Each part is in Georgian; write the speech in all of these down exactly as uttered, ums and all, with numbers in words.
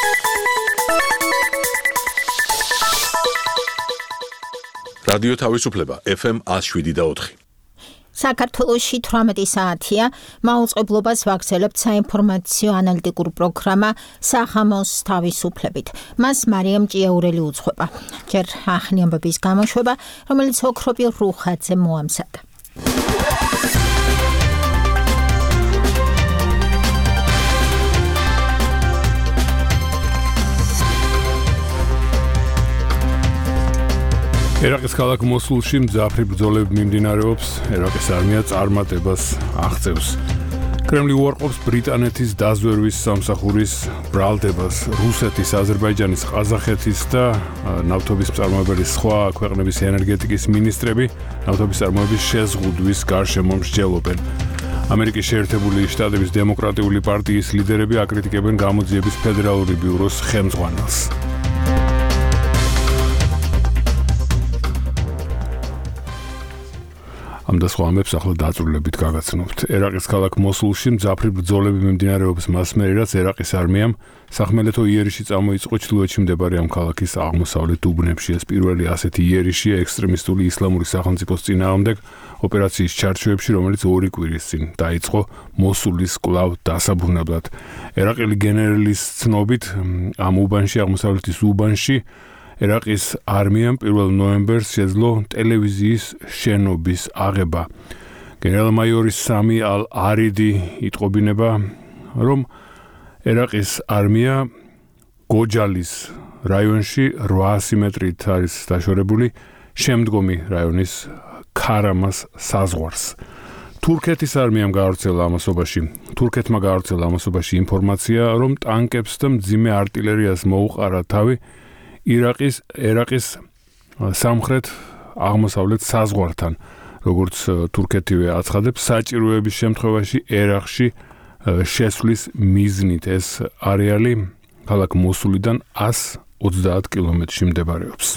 რადიო თავისუფლება ეფ ემ one oh seven და four. საქართველოში eighteen საათია მაუწყებლობას ვაგრძელებთ საინფორმაციო ანალიტიკურ პროგრამა სახამოს თავისუფლებით. მას მარიამ ჭიაურელი უძღვება. ჯერ ახალი ამბების გამოშვება, რომელიც ოქროპი რუხაძე მოამზადა. ერაყის ქალაქ მოსულში მძაფრი ბრძოლები მიმდინარეობს, ერაყის არმია წარმატებას აღწევს. კრემლი უარყოფს ბრიტანეთის დაზვერვის სამსახურის ბრალდებას, რუსეთის, აზერბაიჯანის, ყაზახეთის და ნავთობის მწარმოებელი სხვა ქვეყნების ენერგეტიკის მინისტრები ნავთობის წარმოების შეზღუდვის გარშემო მსჯელობენ. ამერიკის შეერთებული შტატების დემოკრატიული პარტიის ლიდერები აკრიტიკებენ გამოძიების ფედერალური ბიუროს ხელმძღვანელს. ამ და სხვა ამბებს ახლა დაწვრილებით გაგაცნობთ. ერაყის ქალაქ მოსულში მძაფრი ბრძოლები მიმდინარეობს მას მერე, რაც ერაყის არმიამ სახმელეთო იერიში წამოიწყო ჩრდილოეთში მდებარე ამ ქალაქის აღმოსავლეთ უბნებში. ეს პირველი ასეთი იერიშია ექსტრემისტული ისლამური სახელმწიფოს წინააღმდეგ ოპერაციის ჩარჩოებში, რომელიც ორი კვირის წინ დაიწყო მოსულის კვლავ დასაბრუნებლად. ერაყელი გენერლის ცნობით ამ უბანში, აღმოსავლეთის უბანში ერაყის არმიამ პირველ ნოემბერს შეძლო ტელევიზიის შენობის აღება. გენერალ-მაიორი სამი ალ-არიდი იტყობინება, რომ ერაყის არმია გოჯალის რაიონში eight მეტრით არის დაშორებული შემდგომი რაიონის ქარამას საზღვარს. თურქეთის არმიამ გაავრცელა ამასობაში, თურქეთმა გაავრცელა ამასობაში ინფორმაცია, რომ ტანკებს და მძიმე არტილერიას მოუყარა თავი ირაყის ერაყის სამხრეთ აღმოსავლეთ საზღვართან, როგორც თურქეთივე აცხადებს, საჭიროების შემთხვევაში ერაყში შესვლის მიზნით. ეს არეალი ქალაქ მოსულიდან one hundred twenty კილომეტრში მდებარეობს.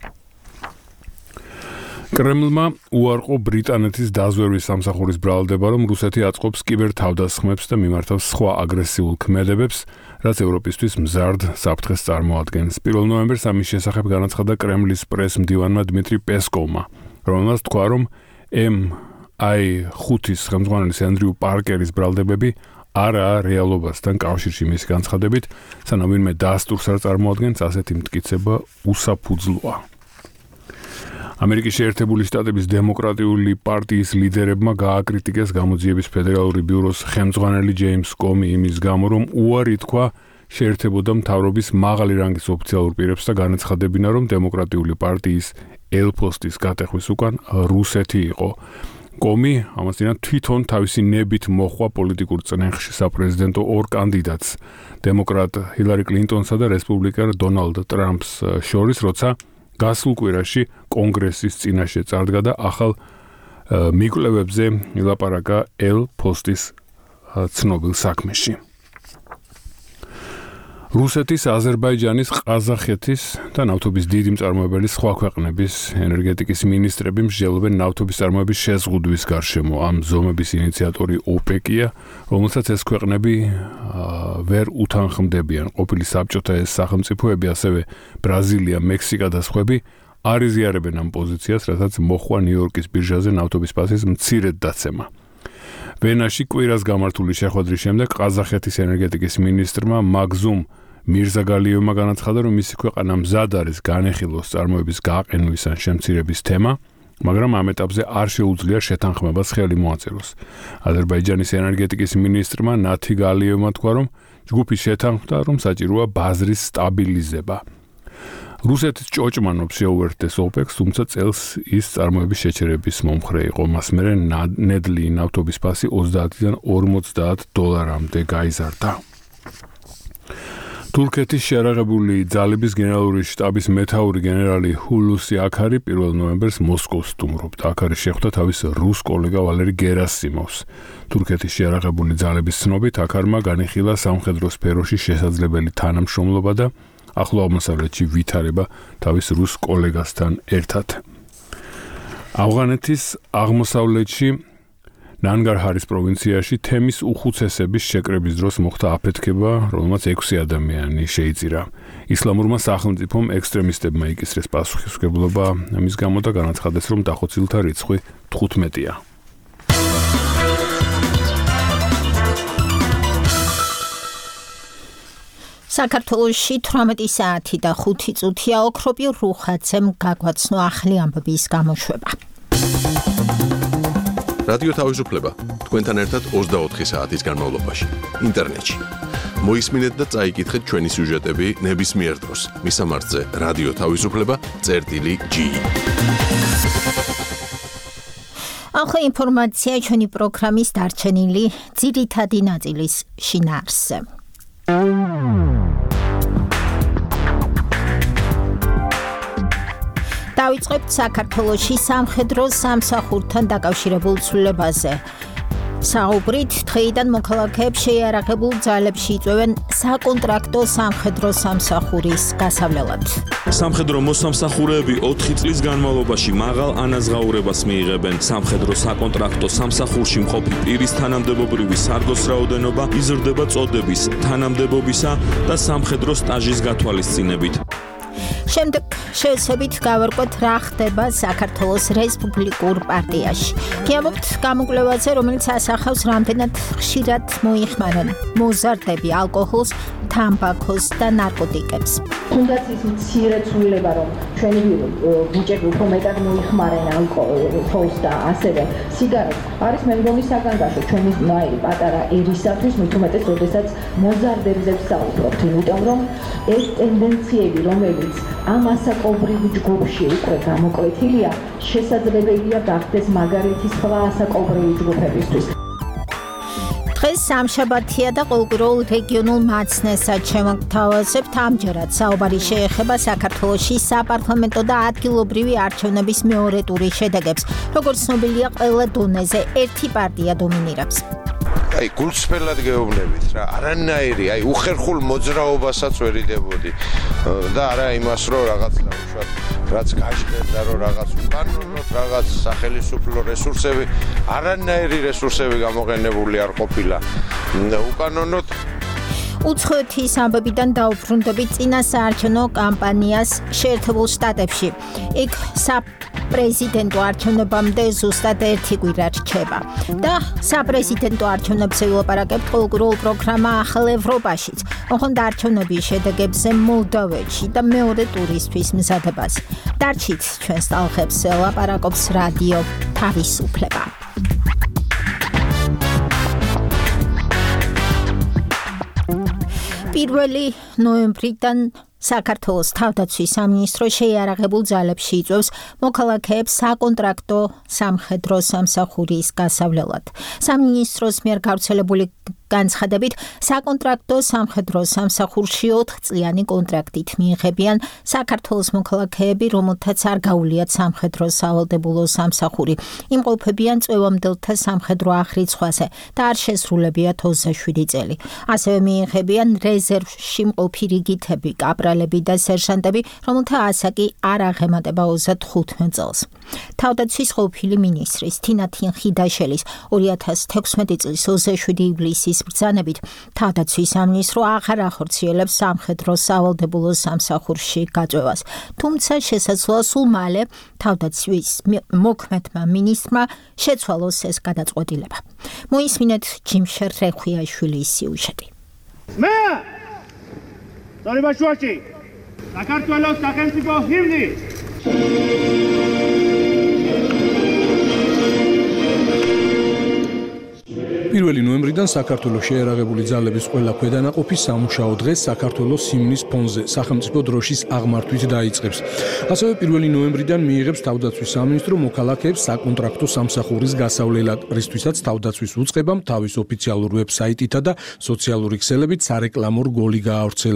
კრემლმა უარყო ბრიტანეთის დაზვერვის სამსახურის ბრალდება, რომ რუსეთი აწყობს კიბერ თავდასხმებს და მიმართავს სხვა აგრესიულ ქმედებებს, რაც ევროპისთვის მზარდ საფრთხეს წარმოადგენს. პირველ ნოემბერს ამის შესახებ განაცხადა კრემლის პრეს-მდივანმა დმიტრი პესკოვმა, რომელმაც თქვა, რომ ემ აი ხუთის ხელმძღვანელის ენდრიუ პარკერის ბრალდებები არაა რეალობასთან კავშირში. მის განცხადებით, სანამ ვინმე დასტურს არ წარმოადგენს, ასეთი მტკიცება უსაფუძვლოა. ამერიკის შეერთებული შტატების დემოკრატიული პარტიის ლიდერებმა გააკრიტიკეს გამოძიების ფედერალური ბიუროს ხელმძღვანელი ჯეიმს კომი იმის გამო, რომ უარი თქვა შეერთებოდა მთავრობის მაღალი რანგის ოფიციალურ პირებს და განაცხადებინა, რომ დემოკრატიული პარტიის ელ-ფოსტის გატეხვის უკან რუსეთი იყო. კომი ამასთანავე თვითონ თავისი ნებით მოხვა პოლიტიკურ წნეხში საპრეზიდენტო ორ კანდიდატს, დემოკრატ ჰილარი კლინტონსა და რესპუბლიკარ დონალდ ტრამპს შორის, როცა გასულ კვირაში კონგრესის წინაშე წარდგა და ახალ მიკვლევებზე ილაპარაკა ელ-ფოსტის ცნობილ საქმეში. რუსეთის, აზერბაიჯანის, ყაზახეთის და ნავთობის დიდი მწარმოებელი სხვა ქვეყნების ენერგეტიკის მინისტრები მსჯელობენ ნავთობის წარმოების შეზღუდვის გარშემო. ამ ზომების ინიციატორი ოპეკია, რომელსაც ეს ქვეყნები ვერ უთანხმდებიან. ყოფილი საბჭოთა ეს სახელმწიფოები, ასევე ბრაზილია, მექსიკა და სხვები არ იზიარებენ ამ პოზიციას, რასაც მოხვა ნიუ-იორკის ბირჟაზე ნავთობის პასის მცირედ დაცემა. ვენაში კვირას გამართული შეხვედრის შემდეგ ყაზახეთის ენერგეტიკის მინისტრმა მაგზუმ მირზაგალიევმა განაცხადა, რომ მისი ქვეყანა მზად არის განეხილოს წარმოების გაყენვის ან შემცირების თემა, მაგრამ ამ ეტაპზე არ შეუძლია შეთანხმებას ხელი მოაწეროს. აზერბაიჯანის ენერგეტიკის მინისტრმა ნათი გალიევმა თქვა, რომ ჯგუფი შეთანხმდა, რომ საჭიროა ბაზრის სტაბილიზება. რუსეთის ჭოჭმანობს შეუერთდეს ოპეკს, თუმცა წელს ის წარმოების შეჩერების მომხრე იყო. მას მერე ნედლი ნავთობის ფასი ოცდაათიდან ორმოცდაათ დოლარამდე გაიზარდა. თურქეთის შეიარაღებული ძალების გენერალური შტაბის მეთაური გენერალი ჰულუსი აქარი პირველ ნოემბერს მოსკოვს სტუმრობდა. აქარი შეხვდა თავის რუს კოლეგა ვალერი გერასიმოვს. თურქეთის შეიარაღებული ძალების ცნობით აქარმა განიხილა სამხედრო სფეროში შესაძლებელი თანამშრომლობა და ახლო აღმოსავლეთში ვითარება თავის რუს კოლეგასთან ერთად. ავღანეთის აღმოსავლეთში ნანგარჰარის პროვინციაში თემის უხუცესების შეკრების დროს მოხდა აფეთქება, რომელმაც ექვსი ადამიანი შეიწირა. ისლამურმა სახელმწიფომ ექსტრემისტებმა იკისრეს პასუხისმგებლობა, ამის გამო და განაცხადეს, რომ დახოცილთა რიცხვი თხუთმეტია. საქართველოში თვრამეტი საათი და ხუთი წუთია ოქროპიერ რუხაცემ გაგვაცნო ახლი ამბების გამოშვება. რადიო თავისუფლება თქვენთან ერთად ოცდაოთხი საათის განმავლობაში ინტერნეტში. მოისმინეთ და წაიკითხეთ ჩვენი სიუჟეტები ნებისმიერ დროს. მისამართზე რადიო თავისუფლება წერტილი ჯი. ახლა ინფორმაცია ჩვენი პროგრამის დარჩენილი ძირითადი ნაწილის შინაარსზე. დავიწყებთ საქართველოში სამხედრო სამსახურთან დაკავშირებულ ცვლილებაზე. საუბრით, დღეიდან მოქალაქეებს შეიარაღებულ ძალებში იწვევენ საკონტრაქტო სამხედრო სამსახურის გასავლელად. სამხედრო მოსამსახურეები ოთხი წლის განმავლობაში მაღალ ანაზღაურებას მიიღებენ. სამხედრო საკონტრაქტო სამსახურში მყოფი პირის თანამდებობრივი სარგოს რაოდენობა იზრდება წოდების, თანამდებობისა და სამხედრო სტაჟის გათვალისწინებით. შემდეგ შევსებით გავარკვევთ რა ხდება საქართველოს რესპუბლიკურ პარტიაში. გიამობთ გამოკვლევაზე, რომელიც ასახავს რამდენად ხშირად მოიხმარენ მოზარდები ალკოჰოლს, თამბაქოს და ნარკოტიკებს. თუნდაც ის მცირე ცვლილება, რომ ჩვენი ბიჭები უფრო მეტად მოიხმარენ ალკოჰოლს და ასევე სიგარეტს, არის მე მგონი საგანგაშო ჩვენი მაირი პატარა ერისათვის, მით უმეტეს, როდესაც მოზარდებზე ვსაუბრობთ, იმიტომ რომ ეს ტენდენციები, რომელიც ამ ასაკობრივ ჯგუფში უკვე გამოკვეთილია, შესაძლებელია გახდეს მაგალითი სხვა ასაკობრივი ჯგუფებისთვის. დღეს სამშაბათია და ყოველკვირეულ რეგიონულ მაცნესად შემოგთავაზებთ. ამჯერად საუბარი შეეხება საქართველოში საპარლამენტო და ადგილობრივი არჩევნების მეორე ტურის შედეგებს. როგორც ცნობილია, ყველა დონეზე ერთი პარტია დომინირებს. აი გულწრფელად გეუბნებით რა, არანაირი, აი უხერხულ მოძრაობასაც ვერიდებოდი და არა იმას, რომ რაღაც უშუალოდ რაც გაჟღერდა, რომ რაღაც უკანონოდ რაღაც სახელმწიფო რესურსები, არანაირი რესურსები გამოყენებული არ ყოფილა. უკანონოდ უცხოეთის ამბებიდან დაუბრუნდებით წინა საარჩევნო კამპანიას შეერთებულ შტატებში. იქ საპრეზიდენტო არჩევნებამდე ზუსტად ერთი კვირა რჩება. და საპრეზიდენტო არჩევნებზე ვილაპარაკებთ ყოველკვირეულ პროგრამა ახალ ევროპაშიც. ოღონდ არჩევნების შედეგებზე მოლდოვეთში და მეორე ტურისთვის მზადებაზე. დარჩით ჩვენს ტალღებს ლაპარაკობს რადიო თავისუფლება. პირველი ნოემბრიდან საქართველოს თავდაცვის სამინისტრო შეიარაღებულ ძალებში იწვევს მოქალაქეებს საკონტრაქტო სამხედრო სამსახურის გასავლელად. სამინისტროს მიერ გავრცელებული განცხადებით, საკონტრაქტო სამხედრო სამსახურში ოთხწლიანი კონტრაქტით მიიღებიან საქართველოს მოქალაქეები, რომელთაც არ გაუვლიათ სამხედრო სავალდებულო სამსახური. იმყოფებიან წვევამდელთა სამხედრო აღრიცხვაზე და არ შესრულებიათ ოცდაშვიდი წელი. ასევე მიიღებიან რეზერვში მყოფი რიგითები, კაპრალები და სერჟანტები, რომელთა ასაკი არ აღემატება ოცდათხუთმეტ წელს. თავდაცვის ყოფილი მინისტრის თინათინ ხიდაშელის ორი ათას თექვსმეტი წლის ოცდაშვიდი ივლისის ბრძანებით თავდაცვის სამინისტრო აღარ ახორციელებს სამხედრო სავალდებულო სამსახურში გაწვევას. თუმცა შესაძლოა სულ მალე თავდაცვის მოქმედმა მინისტრმა შეცვალოს ეს გადაწყვეტილება. მოისმინეთ ჯიმშერ რეხვიაშვილის სიუჟეტი. მე სორიბაშუაში საქართველოს სახელმწიფო ჰიმნი პირველი ნოემბრიდან საქართველოს შეიარაღებული ძალების ყველა ქვედანაყოფი სამუშაო დღეს საქართველოს ჰიმნის ფონზე სახელმწიფო დროშის აღმართვით დაიწყებს. ასევე პირველი ნოემბრიდან მიიღებს თავდაცვის სამინისტრო მოქალაქეებს საკონტრაქტო სამსახურის გასავლელად, რისთვისაც თავდაცვის უწყებამ თავის ოფიციალურ ვებსაიტითა და სოციალური ქსელებით სარეკლამო რგოლი გაავრცელა.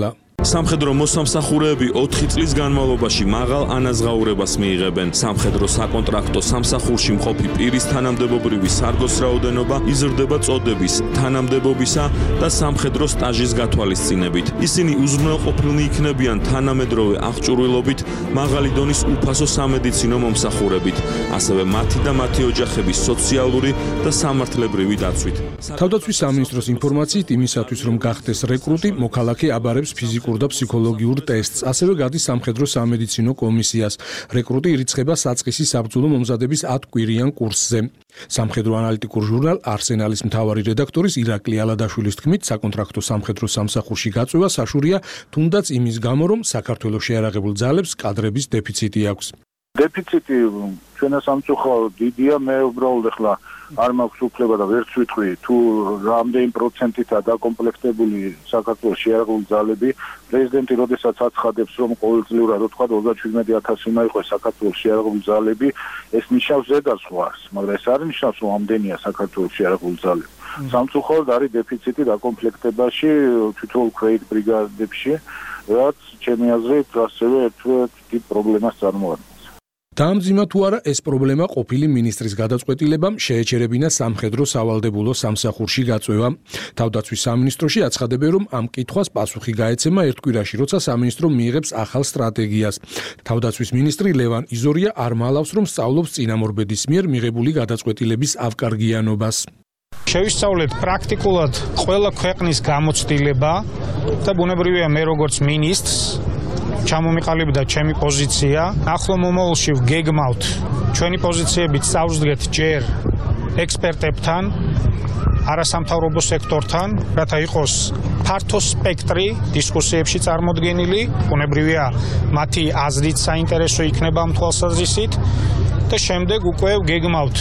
სამხედრო მოსამსახურეები ოთხი წლის განმავლობაში მაღალ ანაზღაურებას მიიღებენ. სამხედრო საკონტრაქტო სამსახურში მყოფი პირის თანამდებობრივი სარგოს რაოდენობა იზრდება წოდების, თანამდებობისა და სამხედრო სტაჟის გათვალისწინებით. ისინი უზრუნველყოფილნი იქნებიან თანამედროვე აღჭურვილობით, მაღალი დონის უფასო სამედიცინო მომსახურებით, ასევე მათი და მათი ოჯახების სოციალური და სამართლებრივი დაცვით. თავდაცვის სამინისტროს ინფორმაციით, იმისათვის რომ გახდეს რეკრუტი, მოქალაქე აბარებს ფიზიკურ და ფსიქოლოგიურ ტესტს, ასევე გადის სამხედრო სამედიცინო კომისიას. რეკრუტი ირიცხება საწყისი საბრძოლო მომზადების ათ კვირიან კურსზე. სამხედრო ანალიტიკურ ჟურნალ არსენალის მთავარი რედაქტორის ირაკლი ალადაშვილის თქმით, საკონტრაქტო სამხედრო სამსახურში გაწვევა საშურია, თუნდაც იმის გამო, რომ საქართველოს შეიარაღებულ ძალებს კადრების დეფიციტი აქვს. დეფიციტი ჩვენა სამწუხაროდ დიდია, მე უბრალოდ ახლა არ მაქვს უფლება და ვერც ვიტყვი თუ რამდენი პროცენტითაა დაკომპლექტებული საქართველოს შეიარაღებული ძალები. პრეზიდენტი როდესაც აცხადებს, რომ ყოველწლიურად თქვა ოცდაჩვიდმეტი ათასი უნდა იყოს საქართველოს შეიარაღებული ძალები, ეს ნიშნავს ზედაზღვარს, მაგრამ ეს არ ნიშნავს, რომ ამდენია საქართველოს შეიარაღებული ძალები. სამწუხაროდ არის დეფიციტი დაკომპლექტებაში თვითონ ქვეით ბრიგადებში, რაც ჩემი აზრით ასევე ერთ-ერთ დიდ პრობლემას წარმოადგენს. დაამძიმა თუ არა ეს პრობლემა ყოფილი მინისტრის გადაწყვეტილებამ შეეჩერებინა სამხედრო სავალდებულო სამსახურში გაწვევა. თავდაცვის სამინისტროში აცხადებენ, რომ ამ კითხვას პასუხი გაეცემა ერთ კვირაში, როცა სამინისტრო მიიღებს ახალ სტრატეგიას. თავდაცვის მინისტრი ლევან იზორია არ მალავს, რომ სწავლობს წინამორბედის მიერ მიღებული გადაწყვეტილების ავკარგიანობას. შევისწავლეთ პრაქტიკულად ყველა ქვეყნის გამოცდილება და ბუნებრივია მე როგორც მინისტრს ჩამომიყალიბდა ჩემი პოზიცია. ახლო მომავალში ვგეგმავთ ჩვენი პოზიციებით სწავლდგეთ ჯერ ექსპერტებთან, არასამთავრობო სექტორთან, რათა იყოს ფართო სპექტრი დისკუსიებში წარმოდგენილი, ბუნებრივია მათი აზრით საინტერესო იქნება ამ თვალსაზრისით და შემდეგ უკვე ვგეგმავთ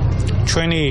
ჩვენი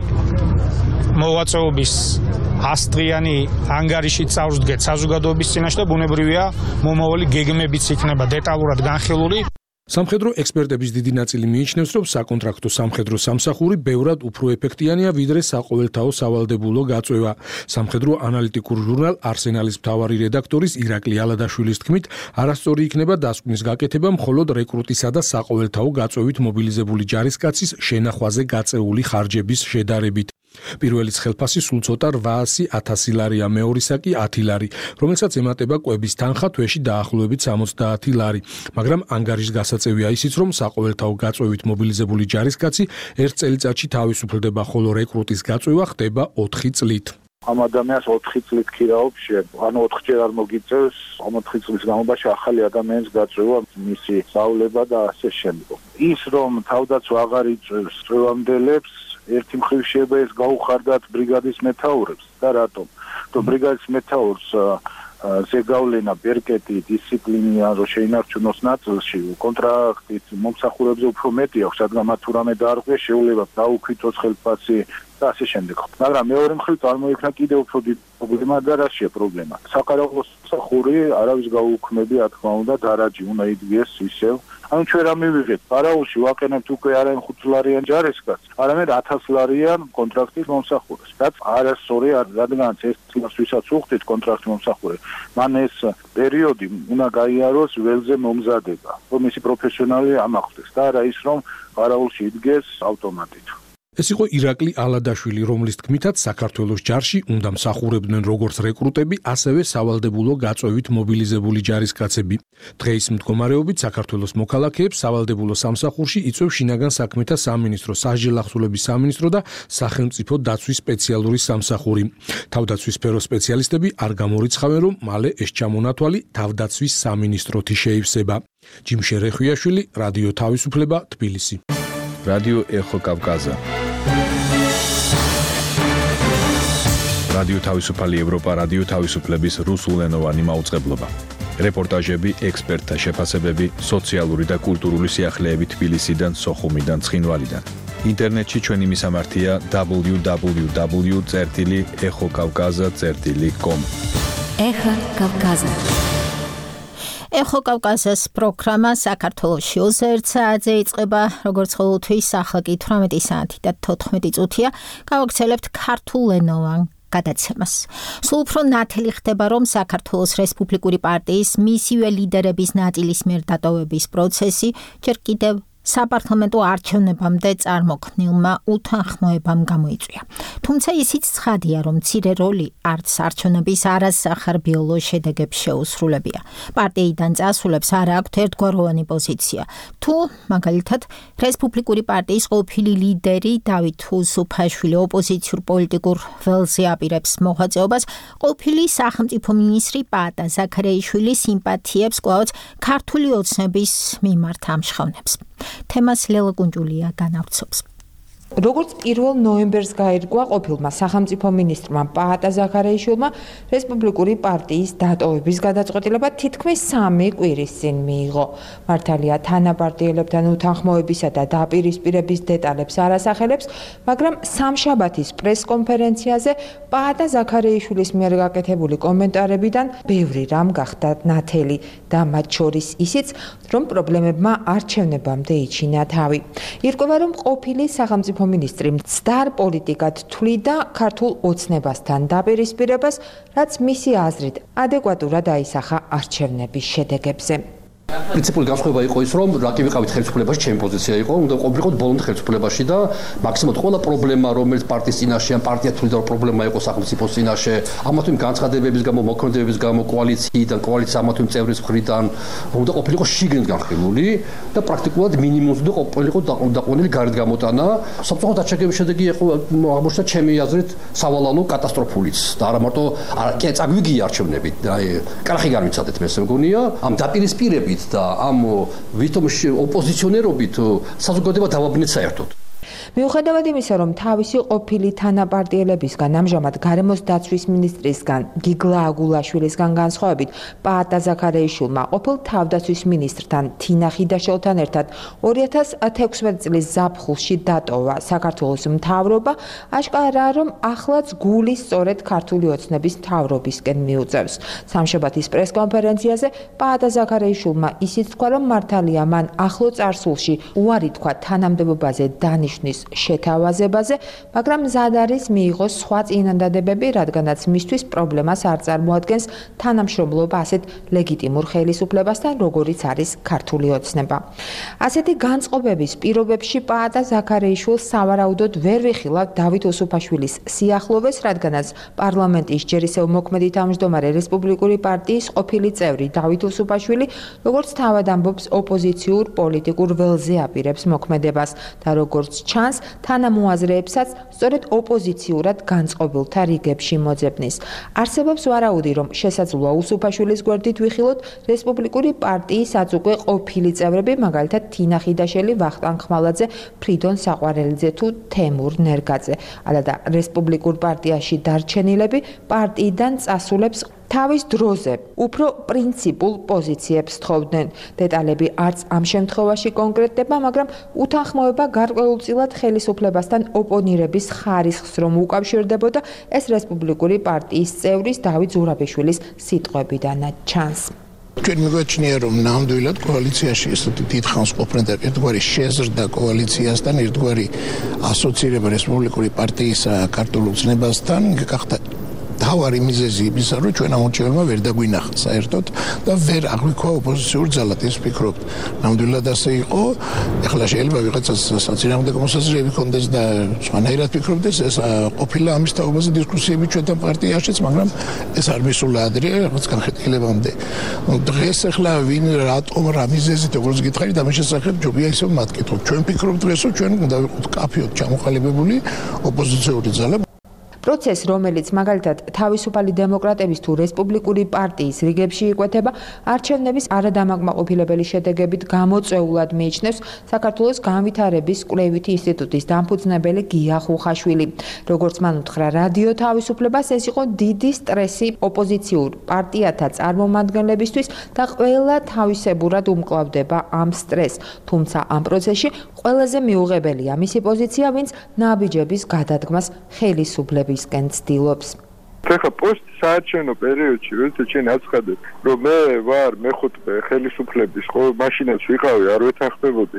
მოვაწეობის ასწლიანი ანგარიში წავსდგეთ საზოგადოების წინაშე და ბუნებრივია მომავალი გეგმებიც იქნება დეტალურად განხილული. სამხედრო ექსპერტების დიდი ნაწილი მიიჩნევს, რომ საკონტრაქტო სამხედრო სამსახური ბევრად უფრო ეფექტიანია ვიდრე საყოველთაო სავალდებულო გაწვევა. სამხედრო ანალიტიკურ ჟურნალ არსენალის მთავარი რედაქტორის ირაკლი ალადაშვილის თქმით, არასწორი იქნება დასკვნის გაკეთება მხოლოდ რეკრუტისა და საყოველთაო გაწვევით მობილიზებული ჯარისკაცის შენახვაზე გაწეული ხარჯების შედარებით. პირველის ხელფასი სულ ცოტა რვაასი ათასი ლარია, მეორისა კი ათი ლარი, რომელსაც ემატება კვების თანხა თვეში დაახლოებით სამოცდაათი ლარი, მაგრამ ანგარიშს გასაწევია ისიც, რომ საყოველთაო გაწვევით მობილიზებული ჯარისკაცი ერთ წელიწადში თავისუფლდება, ხოლო რეკრუტის გაწვევა ხდება ოთხი წლით. ამ ადამიანს ოთხი წლით ქირაობს შენ, ანუ ოთხჯერ არ მოგიწევს, ამ ოთხი წლის განმავლობაში ახალი ადამიანის გაწვევა, მისი სწავლება და ასე შემდგომ. ის რომ თავდაცვა აღარ იწევს წვევამდელებს, ერთი მხრივ შეიძლება ეს გაუხარდათ ბრიგადის მეთაურებს და რატომ? თუ ბრიგადის მეთაურს ზეგავლენა, ბერკეტი, დისციპლინია რო შეინარჩუნოს ნაწილში, კონტრაქტით მომსახურებზე უფრო მეტი აქვს, რადგან მათ თუ რამე დაარღვიეს, შეუძლია დაუქვითოს ხელფასი და ასე შემდეგ. მაგრამ მეორე მხრივ წარმოიქმნა კიდევ უფრო დიდი პრობლემა და რაშია პრობლემა? საყარაულო სამსახური არავის გაუქმები, რა თქმა უნდა, დარაჯი უნდა იდგეს ისევ. ანუ ჩვენ რა მივიღეთ? პარაულში ვაყენებთ უკვე არა იმ ხუთ ლარიან ჯარისკაცს, არამედ ათას ლარიან კონტრაქტის მომსახურეს. რაც არასწორი არის, რადგან ეს წლს ვისაც უხდით კონტრაქტის მომსახურე, მან ეს პერიოდი უნდა გაიაროს ველზე მომზადება, რომ ისი პროფესიონალი ამახვდეს და არა ის რომ პარაულში იდგეს ავტომატით. ეს იყო ირაკლი ალადაშვილი, რომლის თქმითაც საქართველოს ჯარში უნდა მსახურებდნენ როგორც რეკრუტები, ასევე სავალდებულო გაწვევით მობილიზებული ჯარისკაცები. დღეის მდგომარეობით საქართველოს მოქალაქეებს სავალდებულო სამსახურში იწვევს შინაგან საქმეთა სამინისტრო, სასჯელახსოვრების სამინისტრო და სახელმწიფო დაცვის სპეციალური სამსახური. თავდაცვის სფეროს სპეციალისტები არ გამორიცხავენ, რომ მალე ეს ჩამონათვალი თავდაცვის სამინისტროთი შეივსება. ჯიმშე რეხვიაშვილი, რადიო თავისუფლება, თბილისი. რადიო ეხო კავკაზა. რადიო თავისუფალი ევროპა, რადიო თავისუფლების რუსულენოვანი მაუწყებლობა. რეპორტაჟები, ექსპერტთა შეფასებები, სოციალური და კულტურული სიახლეები თბილისიდან, სოხუმიდან, ცხინვალიდან. ინტერნეტში ჩვენი მისამართია დაბლიუ დაბლიუ დაბლიუ წერტილი ეხო კავკაზა წერტილი კომ. ეხო კავკაზა. ეხო კავკაზას პროგრამა საქართველოში ოცდაერთ საათზე იწყება, როგორც ყოველთვის ახლა კი თვრამეტი საათი და თოთხმეტი წუთია. გავაგრძელებთ ქართულენოვან გადაცემას. სულ უფრო ნათელი ხდება, რომ საქართველოს რესპუბლიკური პარტიის მისივე ლიდერების ნაწილის მიერ დატოვების პროცესი ჯერ კიდევ საპარლამენტო არჩევნებამდე წარმოქმნილმა უთანხმოებამ გამოიწვია. თუმცა ისიც ცხადია, რომ მცირე როლი არც არჩევნების არასახარბიელო შედეგებს შეუსრულებია. პარტიიდან წასულებს არ აქვთ ერთგვაროვანი პოზიცია. თუ მაგალითად რესპუბლიკური პარტიის ყოფილი ლიდერი დავით უსუფაშვილი ოპოზიციურ პოლიტიკურ ველზე აპირებს მოღვაწეობას, ყოფილი სახელმწიფო მინისტრი პაატა ზაქარიაშვილი სიმპათიებს კვლავაც ქართული ოცნების მიმართ ამჟღავნებს. თემას ლელა კუნჯულია განავრცობს. როგორც პირველ ნოემბერს გაირკვა ყოფილმა სახელმწიფო მინისტრმა პაატა ზაქარიაშვილმა რესპუბლიკური პარტიის დატოვების გადაწყვეტილება თითქმის სამი კვირის წინ მიიღო. მართალია თანაპარტიელებთან უთანხმოებისა და დაპირისპირების დეტალებს არ ასახელებს, მაგრამ სამშაბათის პრესკონფერენციაზე პაატა ზაქარიაშვილის მიერ გაკეთებული კომენტარებიდან ბევრი რამ გახდა ნათელი და მათ შორის ისიც, რომ პრობლემებმა არჩევნებამდე იჩინა თავი. ირკვევა, რომ ყოფილი სახელმწიფო მინისტრი მცდარ პოლიტიკად თვლიდა ქართულ ოცნებასთან დაპირისპირებას, რაც მისი აზრით ადეკვატურად აისახა არჩევნების შედეგებზე. პრინციპული განსხვავება იყო ის, რომ რაკი ვიყავით ხელისუფლებაში, ჩემი პოზიცია იყო, უნდა ყოფილიყოთ ბოლომდე ხელისუფლებაში და მაქსიმუმად ყველა პრობლემა, რომელიც პარტიის წინაშე ან პარტია თვლიდა, რომ პრობლემა იყო სახელმწიფოს წინაშე, ამა თუ იმ განცხადებების გამო, მოქმედებების გამო, კოალიციიდან, კოალიციის ამა თუ იმ წევრის მხრიდან, უნდა ყოფილიყო შიგნით განხილული და პრაქტიკულად მინიმუმს უნდა ყოფილიყო დაყრდნილი გარეთ გამოტანა. საბჭოთა დაჩაგების შედეგი იყო აღმოჩნდა ჩემი აზრით სავალალო კატასტროფულიც და არა მარტო კი წაგვიგია არჩევნები, აი კრახი განვიცადეთ მე ესე მგონია, ამ დაპირისპირებით და ამ ვითომ ოპოზიციონერობით საზოგადოება დავაბნეთ საერთოდ. მიუხედავად იმისა, რომ თავისი ყოფილი თანაპარტიელებისგან, ამჟამად გარემოს დაცვის მინისტრისგან, გიგლა აგულაშვილისგან განსხვავებით, პაატა ზაქარიაშვილმა ყოფილ თავდაცვის მინისტრთან თინა ხიდაშვილთან ერთად ორი ათას თექვსმეტი წლის ზაფხულში დატოვა საქართველოს მთავრობა, აშკარაა, რომ ახლაც გული სწორედ ქართული ოცნების მთავრობისკენ მიუწევს. სამშაბათის პრესკონფერენციაზე პაატა ზაქარიაშვილმა ისიც თქვა, რომ მართალია მან ახლო წარსულში უარი თქვა თანამდებობაზე დანიშვნის შეთავაზებაზე, მაგრამ მზად არის მიიღოს სხვა წინადადებები, რადგანაც მისთვის პრობლემას არ წარმოადგენს თანამშრომლობა ასეთ ლეგიტიმურ ხელისუფლებასთან, როგორიც არის ქართული ოცნება. ასეთი განწყობების პირობებში პაატა ზაქარიაშვილს სავარაუდოდ ვერ ვიხილავ დავით უსუფაშვილის სიახლოვეს, რადგანაც პარლამენტის ჯერ ისევ მოქმედი თავმჯდომარე რესპუბლიკური პარტიის ყოფილი წევრი დავით უსუფაშვილი, როგორც თავად ამბობს, ოპოზიციურ პოლიტიკურ ველზე აპირებს მოქმედებას და როგორც ჩანს, თანამოაზრეებსაც სწორედ ოპოზიციურად განწყობილთა რიგებში მოძებნის. არსებობს ვარაუდი, რომ შესაძლოა უსუფაშვილის გვერდით ვიხილოთ რესპუბლიკური პარტიის აწუყვე ყოფილი წევრები, მაგალითად თინა ხიდაშელი, ვახტანგ ხმალაძე, ფრიდონ საყვარელიძე თუ თემურ ნერგაძე. ალა და რესპუბლიკურ პარტიაში დარჩენილები პარტიიდან წასულებს თავის დროზე უფრო პრინციპულ პოზიციებს თხოვდნენ. დეტალები არც ამ შემთხვევაში კონკრეტდება, მაგრამ უთანხმოება გარკვეულწილად ხელისუფლებასთან ოპონირების ხარისხს რომ უკავშირდებოდა, ეს რესპუბლიკური პარტიის წევრის დავით ზურაბიშვილის სიტყვებიდანაც ჩანს. ჩვენ მიგვაჩნია, რომ ნამდვილად კოალიციაში ესეთი დიდხანს ყოფნა და ერთგვარი შეზრდა კოალიციასთან, ერთგვარი ასოცირება რესპუბლიკური პარტიისა ქართულ ოცნებასთან გახდა თავარი მიზეზი იმისა, რომ ჩვენ ამორჩეულმა ვერ დაგვინახა საერთოდ და ვერ აღვიქვა ოპოზიციურ ძალად, ეს ვფიქრობთ. ნამდვილად ასე იყო. ეხლა შეიძლება ვიღაცას საწინააღმდეგო მოსაზრებები ჰქონდეს და სხვანაირად ფიქრობდეს, ეს ყოფილა ამის თაობაზე დისკუსიები ჩვენთან პარტიაშიც, მაგრამ ეს არ მისულა ადრე რაღაც განხეთქილებამდე. დღეს ეხლა ვინ რატომ რა მიზეზით როგორც გითხარით, ამის შესახებ ჯობია ისევ მათ კითხოთ. ჩვენ ვფიქრობთ დღეს, რომ ჩვენ უნდა ვიყოთ კაფეოდ ჩამოყალიბებული ოპოზიციური ძალა. პროცესს, რომელიც მაგალითად თავისუფალი დემოკრატების თუ რესპუბლიკური პარტიის რიგებში იკვეთება, არჩევნების არადამაკმაყოფილებელი შედეგებით გამოწვეულად მიიჩნევს საქართველოს განვითარების კვლევითი ინსტიტუტის დამფუძნებელი გია ხუხაშვილი. როგორც მან უთხრა რადიო თავისუფლებას, ეს იყო დიდი სტრესი ოპოზიციურ პარტიათა წარმომადგენლებისთვის და ყველა თავისებურად უმკლავდება ამ სტრესს. თუმცა ამ პროცესში ყველაზე მიუღებელია მისი პოზიცია, ვინც ნაბიჯების გადადგმას ხელისუფლების ისკენ ცდილობს. ეხლა პოსტ-საარჩევნო პერიოდში, როდესაც ჩვენ აცხადეთ, რომ მე ვარ მეხუთე ხელისუფლების, ხო, მაშინაც ვიყავი, არ ვეთანხმებოდი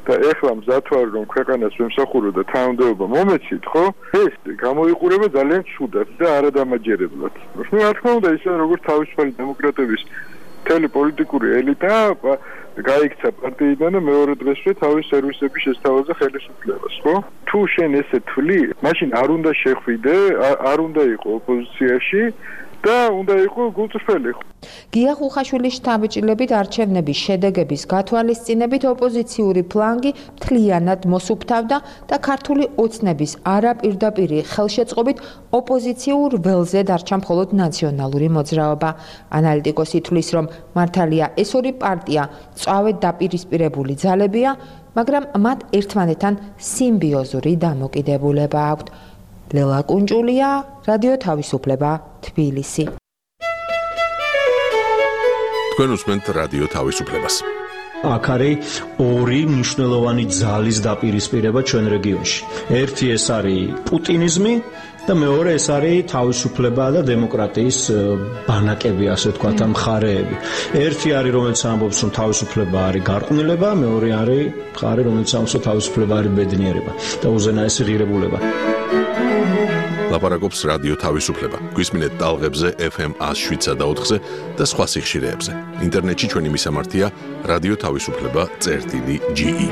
და ეხლა მზად ვარ რომ ქვეყანას ვემსახურო და თანამდებობა მომეცით, ხო? ეს გამოიყურება ძალიან ცუდად და არადამაჯერებლად. ну, რა თქმა უნდა, ისე როგორც თავისუფალი დემოკრატების მთელი პოლიტიკური ელიტა გაიქცა პარტიიდან და მეორე დღესვე თავის სერვისების შესთავაზე ხელისუფლებას, ხო? თუ შენ ესე თვლი, მაშინ არ უნდა შეხვიდე, არ უნდა იყო ოპოზიციაში და უნდა იყო გულწრფელი. გია ხუხაშვილის შთაბეჭდილებით არჩევნების შედეგების გათვალისწინებით ოპოზიციური ფლანგი მთლიანად მოსუფთავდა და ქართული ოცნების არაპირდაპირი ხელშეწყობით ოპოზიციურ ველზე დარჩა მხოლოდ ნაციონალური მოძრაობა. ანალიტიკოსი თვლის, რომ მართალია ეს ორი პარტია წავედ დაპირისპირებული ძალებია, მაგრამ მათ ერთმანეთთან სიმბიოზური დამოკიდებულება აქვთ. ლელა კუნჭულია, რადიო თავისუფლება, თბილისი. თქვენ უსმენთ რადიო თავისუფლებას. აქ არის ორი მნიშვნელოვანი ძალის დაპირისპირება ჩვენ რეგიონში. ერთი ეს არის პუტინიზმი და მეორე ეს არის თავისუფლება და დემოკრატიის ბანაკები, ასე ვთქვათ, მხარეები. ერთი არის, რომელიც ამბობს, რომ თავისუფლება არის გარყვნილება, მეორე არის მხარე, რომელიც ამბობს, რომ თავისუფლება არის ბედნიერება და უზენაესი ღირებულება. ლაპარაკობს რადიო თავისუფლება. გვისმინეთ ტალღებზე ეფ ემ ათს და ოთხზე და სხვა სიხშირეებზე. ინტერნეტში ჩვენი მისამართია რადიო თავისუფლება წერტილი ჯი ი.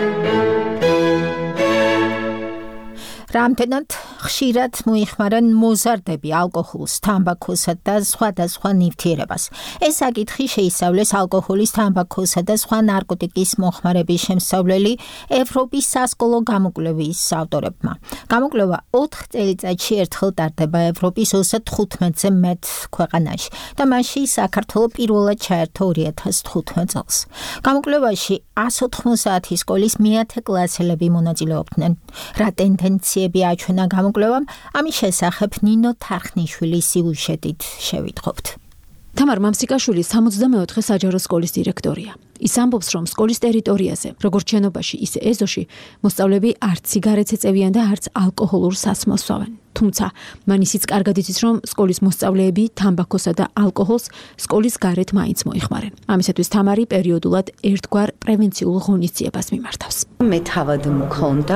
რამდენად ხშირად მოიხმარენ მოზარდები ალკოჰოლს, თამბაქოსა და სხვადასხვა ნივთიერებას. ეს საკითხი შეისწავლეს ალკოჰოლის, თამბაქოსა და სხვა ნარკოტიკის მოხმარების შემსწავლელი ევროპის სასკოლო გამოკვლევის ავტორებმა. გამოკვლევა ოთხ წელიწადში ერთხელ ტარდება ევროპის ოცდათხუთმეტზე მეტ ქვეყანაში და მასში საქართველო პირველად ჩაერთო ორი ათას თხუთმეტ წელს. გამოკვლევაში εκατს ოთხმოცდაათი სკოლის მეათე კლასელები მონაწილეობდნენ. რა ტენდენცია აჩვენა გამოკვლევამ, ამის შესახებ ნინო თარხნიშვილის სიუჟეტით შევიტყობთ. თამარ მამსიკაშვილი სამოცდამეოთხე საჯარო სკოლის დირექტორია. ის ამბობს, რომ სკოლის ტერიტორიაზე, როგორც შენობაში, ისე ეზოში, მოსწავლეები არც სიგარეტს ეწევიან და არც ალკოჰოლურ სასმელს სვავენ. თუმცა, მან ისიც კარგად იცის, რომ სკოლის მოსწავლეები თამბაქოსა და ალკოჰოლს სკოლის გარეთ მაინც მოიხმარენ. ამისათვის თამარი პერიოდულად ერთგვარ პრევენციულ ღონისძიებას მიმართავს. მე თავად მქონდა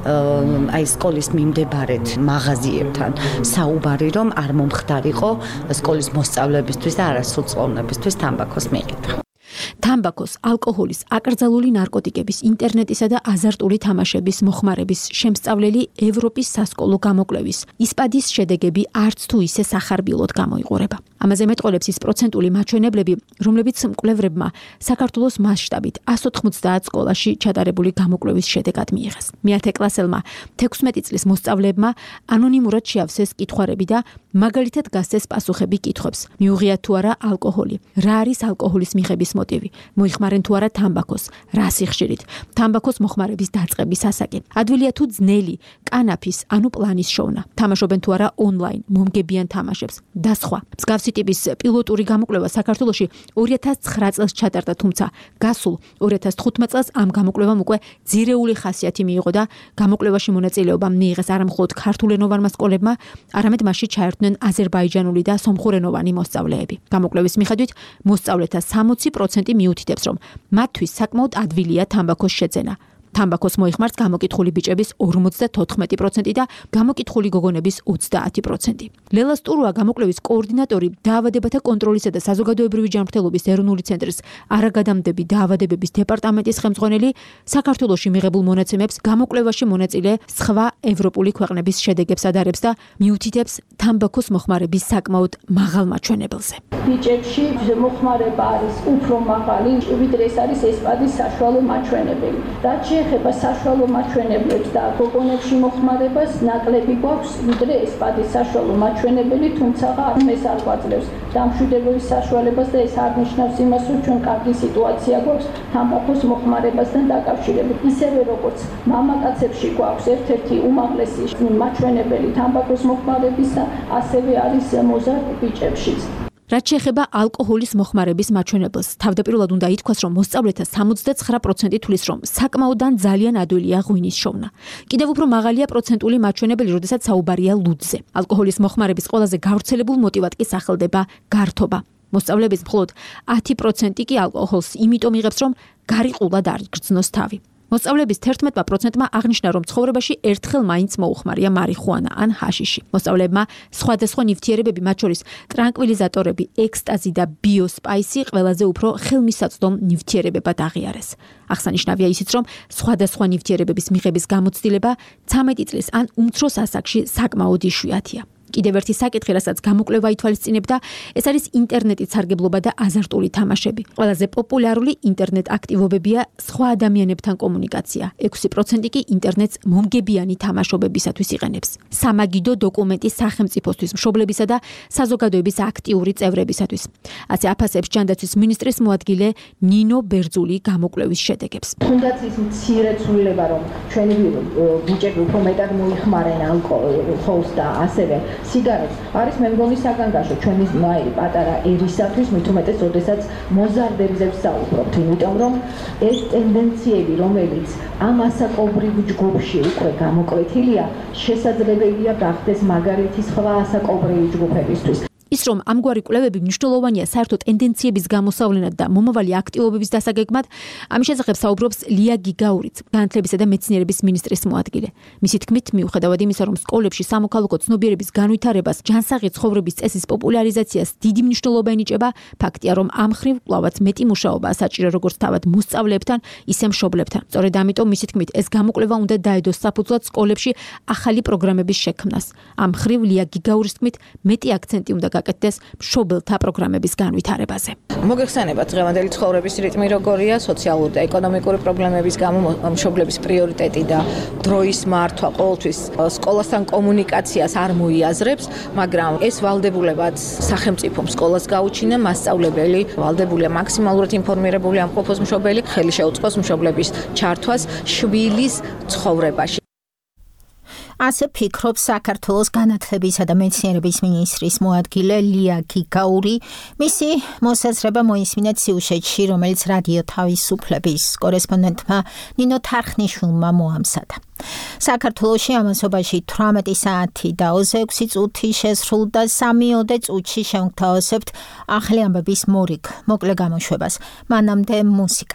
აი სკოლის მიმდებარედ მაღაზიებთან საუბარი, რომ არ მომხდარიყო სკოლის მოსწავლეებისთვის და არასრულწლოვნებისთვის თამბაქოს მიყიდვა. თამბაქოს, ალკოჰოლის, აკრძალული ნარკოტიკების, ინტერნეტისა და აზარტული თამაშების მოხმარების შემსწავლელი ევროპის სასკოლო გამოკვლევის ისპადის შედეგები არც თუ ისე სახარბილოდ გამოიყურება. ამაზე მეტყოლებს ის პროცენტული მაჩვენებლები, რომლებიც მკვლევრებმა საქართველოს მასშტაბით εκατს ოთხმოცდაათ სკოლაში ჩატარებული გამოკვლევის შედეგად მიიღეს. მეათე კლასელმა თექვსმეტი წლის მოსწავლეებმა ანონიმურად შეავსეს კითხვარები და მაგალითად გასცეს პასუხები კითხვებს. მიუღიათ თუ არა ალკოჰოლი, რა არის ალკოჰოლის მიღების მოტივი, მოიხმარენ თუ არა თამბაქოს, რა სიხშირით, თამბაქოს მოხმარების დაწყების ასაკი, ადვილია თუ ძნელი, კანაფის, ანუ პლანის შოვნა, თამაშობენ თუ არა ონლაინ, მომგებიან თამაშებს და სხვა. მსგავსი ტიპის პილოტური გამოკვლევა საქართველოში ორი ათას ცხრა წელს ჩატარდა, თუმცა გასულ ორი ათას თხუთმეტ წელს ამ გამოკვლევამ უკვე ძირეული ხასიათი მიიღო და გამოკვლევაში მონაწილეობა მიიღეს არა მხოლოდ ქართულენოვანმა სკოლებმა, არამედ მასში ჩაერთვნენ აზერბაიჯანული და სომხურენოვანი მოსწავლეები. გამოკვლევის მიხედვით მოსწავლეთა სამოცი პროცენტი მიუთითებს, რომ მათთვის საკმაოდ ადვილია თამბაქოს შეძენა. თამბაქოს მოიხმარს გამოკითხული ბიჭების ორმოცდათოთხმეტი პროცენტი და გამოკითხული გოგონების ოცდაათი პროცენტი. ლელა სტურუა გამოკვლევის კოორდინატორი დაავადებათა კონტროლისა და საზოგადოებრივი ჯანმრთელობის ეროვნული ცენტრის არაგადამდები დაავადებების დეპარტამენტის ხელმძღვანელი საქართველოში მიღებულ მონაცემებს გამოკვლევაში მონაწილე სხვა ევროპული ქვეყნების შედეგებს ადარებს და მიუთითებს თამბაქოს მოხმარების საკმაოდ მაღალ მაჩვენებელზე. ბიჭებში მოხმარება არის უფრო მაღალი, ვიდრე ეს არის ესპადის საშუალო მაჩვენებელი. რაც ეხება საშუალო მაჩვენებლებს და გოგონებში მოხმარებას, ნაკლები გვაქვს ვიდრე ესპადის საშუალო მაჩვენებელი, თუმცა ეს არ გვაძლევს დამშვიდობების საშუალებას და ეს არ ნიშნავს იმას, რომ ჩვენ კარგი სიტუაცია გვაქვს თამბაქოს მოხმარებასთან დაკავშირებით. ისევე როგორც მამაკაცებში გვაქვს ერთ-ერთი უმაღლესი მაჩვენებელი თამბაქოს მოხმარებისა, ასევე არის მოზარდ ბიჭებშიც. რაც შეეხება ალკოჰოლის მოხმარების მაჩვენებელს, თავდაპირველად უნდა ითქვას, რომ მოსწავლეთა სამოცდაცხრა პროცენტი თვლის, რომ საკმაოდ ან ძალიან ადვილია ღვინის შოვნა. კიდევ უფრო მაღალია პროცენტული მაჩვენებელი, როდესაც საუბარია ლუდზე. ალკოჰოლის მოხმარების ყველაზე გავრცელებულ მოტივად კი სახელდება გართობა. მოსწავლეების მხოლოდ ათი პროცენტი კი ალკოჰოლს იმიტომ იღებს, რომ გარიყულად არ გრძნოს თავი. მოსწავლეების თერთმეტ პროცენტმა აღნიშნა, რომ ცხოვრებაში ერთხელ მაინც მოუხმარია მარიხუანა ან ჰაშიში. მოსწავლეებმა სხვადასხვა ნივთიერებები, მათ შორის ტრანკვილიზატორები, ექსტაზი და ბიოსპაისი ყველაზე უფრო ხელმისაწვდომ ნივთიერებებად აღიარეს. აღსანიშნავია ისიც, რომ სხვადასხვა ნივთიერებების მიღების გამოცდილება ცამეტი წლის ან უმცროს ასაკში საკმაოდ იშვიათია. კიდევ ერთი საკითხი, რასაც გამოკვლევა ითვალისწინებდა, ეს არის ინტერნეტით სარგებლობა და აზარტული თამაშები. ყველაზე პოპულარული ინტერნეტ აქტივობებია სხვა ადამიანებთან კომუნიკაცია. ექვსი პროცენტი კი ინტერნეტს მომგებიანი თამაშობებისათვის იყენებს. სამაგიდო დოკუმენტი სახელმწიფოსთვის, მშობლებისა და საზოგადოების აქტიური წევრებისათვის. ასე აფასებს ჯანდაცვის მინისტრის მოადგილე ნინო ბერძული გამოკვლევის შედეგებს. თუნდაც ის მცირე ცვლილება, რომ ჩვენი ბიჭები უფრო მეტად მოიხმარენ ალკოჰოლს და ასევე სიგარეტს, არის მე მგონი საგანგაშო ჩვენი მაირი პატარა ერისათვის, მით უმეტეს, როდესაც მოზარდებზე ვსაუბრობთ, იმიტომ რომ ეს ტენდენციები, რომელიც ამ ასაკობრივ ჯგუფში უკვე გამოკვეთილია, შესაძლებელია გახდეს მაგალითი სხვა ასაკობრივი ჯგუფებისთვის. ის რომ ამგვარი კვლევები მნიშვნელოვანია საერთო ტენდენციების გამოსავლენად და მომავალი აქტივობების დასაგეგმად, ამის შესახებ საუბრობს ლია გიგაურიც, განათლებისა და მეცნიერების მინისტრის მოადგილე. მისი თქმით, მიუხედავად იმისა, რომ სკოლებში სამოქალაქო ცნობიერების განვითარებას, ჯანსაღი ცხოვრების წესის პოპულარიზაციას დიდი მნიშვნელობა ენიჭება, ფაქტია, რომ ამ მხრივ კვლავაც მეტი მუშაობაა საჭირო როგორც თავად მოსწავლეებთან, ისე მშობლებთან. სწორედ ამიტომ მისი თქმით, ეს გამოკვლევა უნდა დაედოს საფუძვლად სკოლებში ახალი პროგრამების შექმნას. ამ მხრივ ლია გიგაურის თქმით, მეტი აქცენტი უნდა გაკეთდეს მშობელთა პროგრამების განვითარებაზე. მოგეხსენებათ დღევანდელი ცხოვრების რიტმი როგორია, სოციალური და ეკონომიკური პრობლემების გამო მშობლების პრიორიტეტი და დროის მართვა ყოველთვის სკოლასთან კომუნიკაციას არ მოიაზრებს, მაგრამ ეს ვალდებულებაც სახელმწიფომ სკოლას გაუჩინა, მასწავლებელი ვალდებულია მაქსიმალურად ინფორმირებული ამყოფოს მშობელი, ხელი შეუწყოს მშობლების ჩართვას შვილის ცხოვრებაში. ასე ფიქრობს საქართველოს განათლებისა და მეცნიერების მინისტრის მოადგილე ლია გიგაური. მისი მოსაზრება მოისმინეთ სიუჟეტში, რომელიც რადიო თავისუფლების კორესპონდენტმა ნინო თარხნიშვილმა მოამზადა. საქართველოში ამასობაში თვრამეტი საათი და ოცდაექვსი წუთი შესრულდა სამიოდე წუთში შევგთავაზებთ ახალი ამბების მორიგ მოკლე გამოშვებას. მანამდე მუსიკა.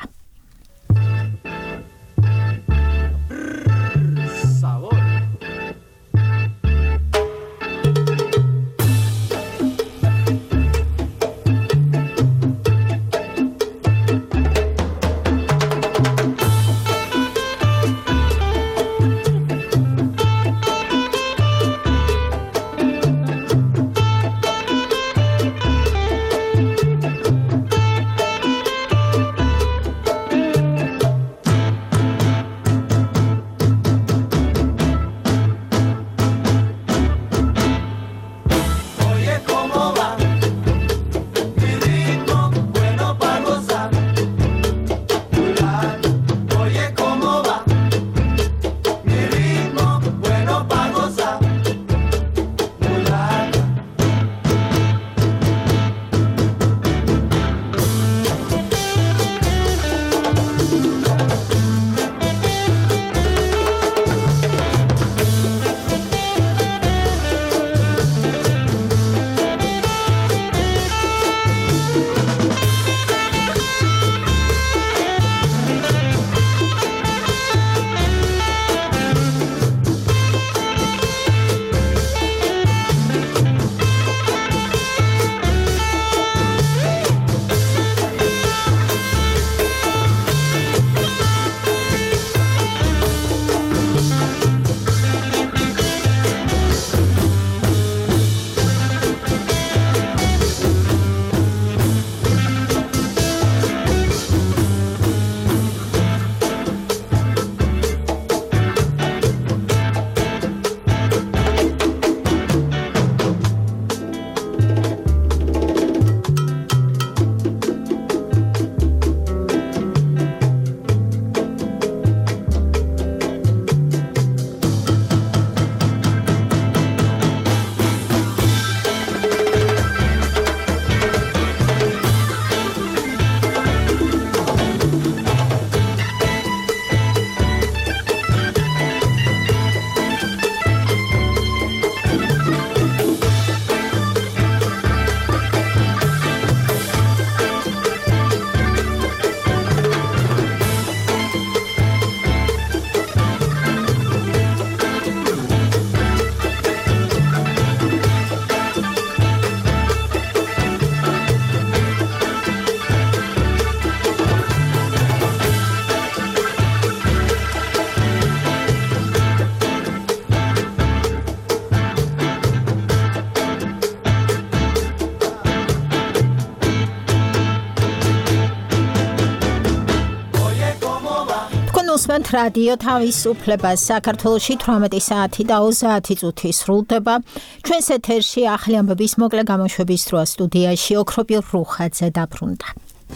გესმით რადიო თავისუფლებას საქართველოში თვრამეტი საათი და ოცდაათი წუთი სრულდება. ჩვენს ეთერში ახალი ამბების მოკლე გამოშვების დროა სტუდიაში ოქროპილ რუხაძე დაბრუნდა.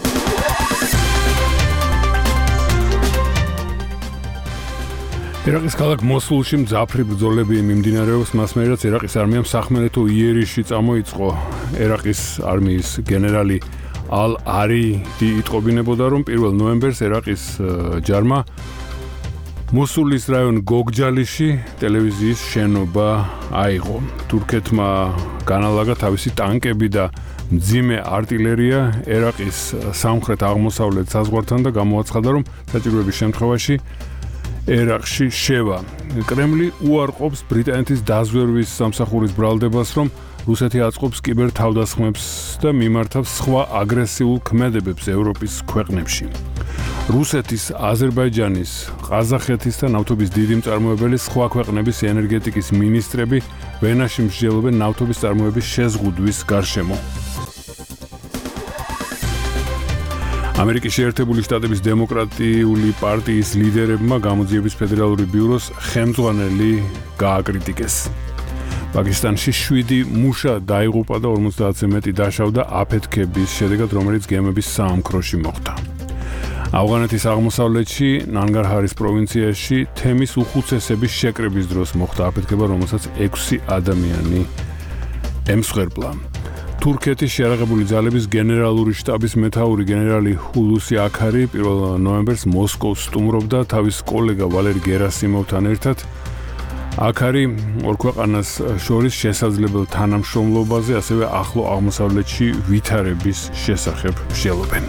ერაყის ქალაქ მოსულში მძაფრი ბრძოლები მიმდინარეობს, მას მერეც ერაყის არმიამ სახმელეთო იერიში წამოიწყო. ერაყის არმიის გენერალი ალ-არიდი იტყობინებოდა, რომ პირველ ნოემბერს ერაყის ჯარმა მოსულის რაიონ გოგჯალიში ტელევიზიის შენობა აიღო. თურქეთმა განალაგა თავისი ტანკები და მძიმე артиლერია ერაყის სამხრეთ-აღმოსავლეთ საზღვართან და გამოაცხადა, რომ საჭიროების შემთხვევაში ერაყში შევა. კრემლი უარყოფს ბრიტანეთის დაზვერვის სამსახურის ბრალდებას, რომ რუსეთი აწყობს კიბერ თავდასხმებს და მიმართავს სხვა აგრესიულ ქმედებებს ევროპის ქვეყნებში. რუსეთის, აზერბაიჯანის, ყაზახეთის და ნავთობის დიდი მწარმოებელი სხვა ქვეყნების ენერგეტიკის მინისტრები ვენაში მსჯელობენ ნავთობის წარმოების შეზღუდვის გარშემო. ამერიკის შეერთებული შტატების დემოკრატიული პარტიის ლიდერებმა გამოძიების ფედერალური ბიუროს ხელმძღვანელი გააკრიტიკეს. პაკისტანში შვიდი მუშა დაიღუპა და ორმოცდაათზე მეტი დაშავდა აფეთქების შედეგად, რომელიც გემების საამქროში მოხდა. ავღანეთის აღმოსავლეთში, ნანგარჰარის პროვინციაში თემის უხუცესების შეკრების დროს მოხდა აფეთქება, რომელსაც ექვსი ადამიანი ემსხვერპლა. თურქეთის შეიარაღებული ძალების გენერალური შტაბის მეთაური გენერალი ჰულუსი აქარი პირველ ნოემბერს მოსკოვს სტუმრობდა თავის კოლეგა ვალერი გერასიმოვთან ერთად. აქარი ორ ქვეყანას შორის შესაძლებელ თანამშრომლობაზე, ასევე ახლო აღმოსავლეთში ვითარების შესახებ მსჯელობენ.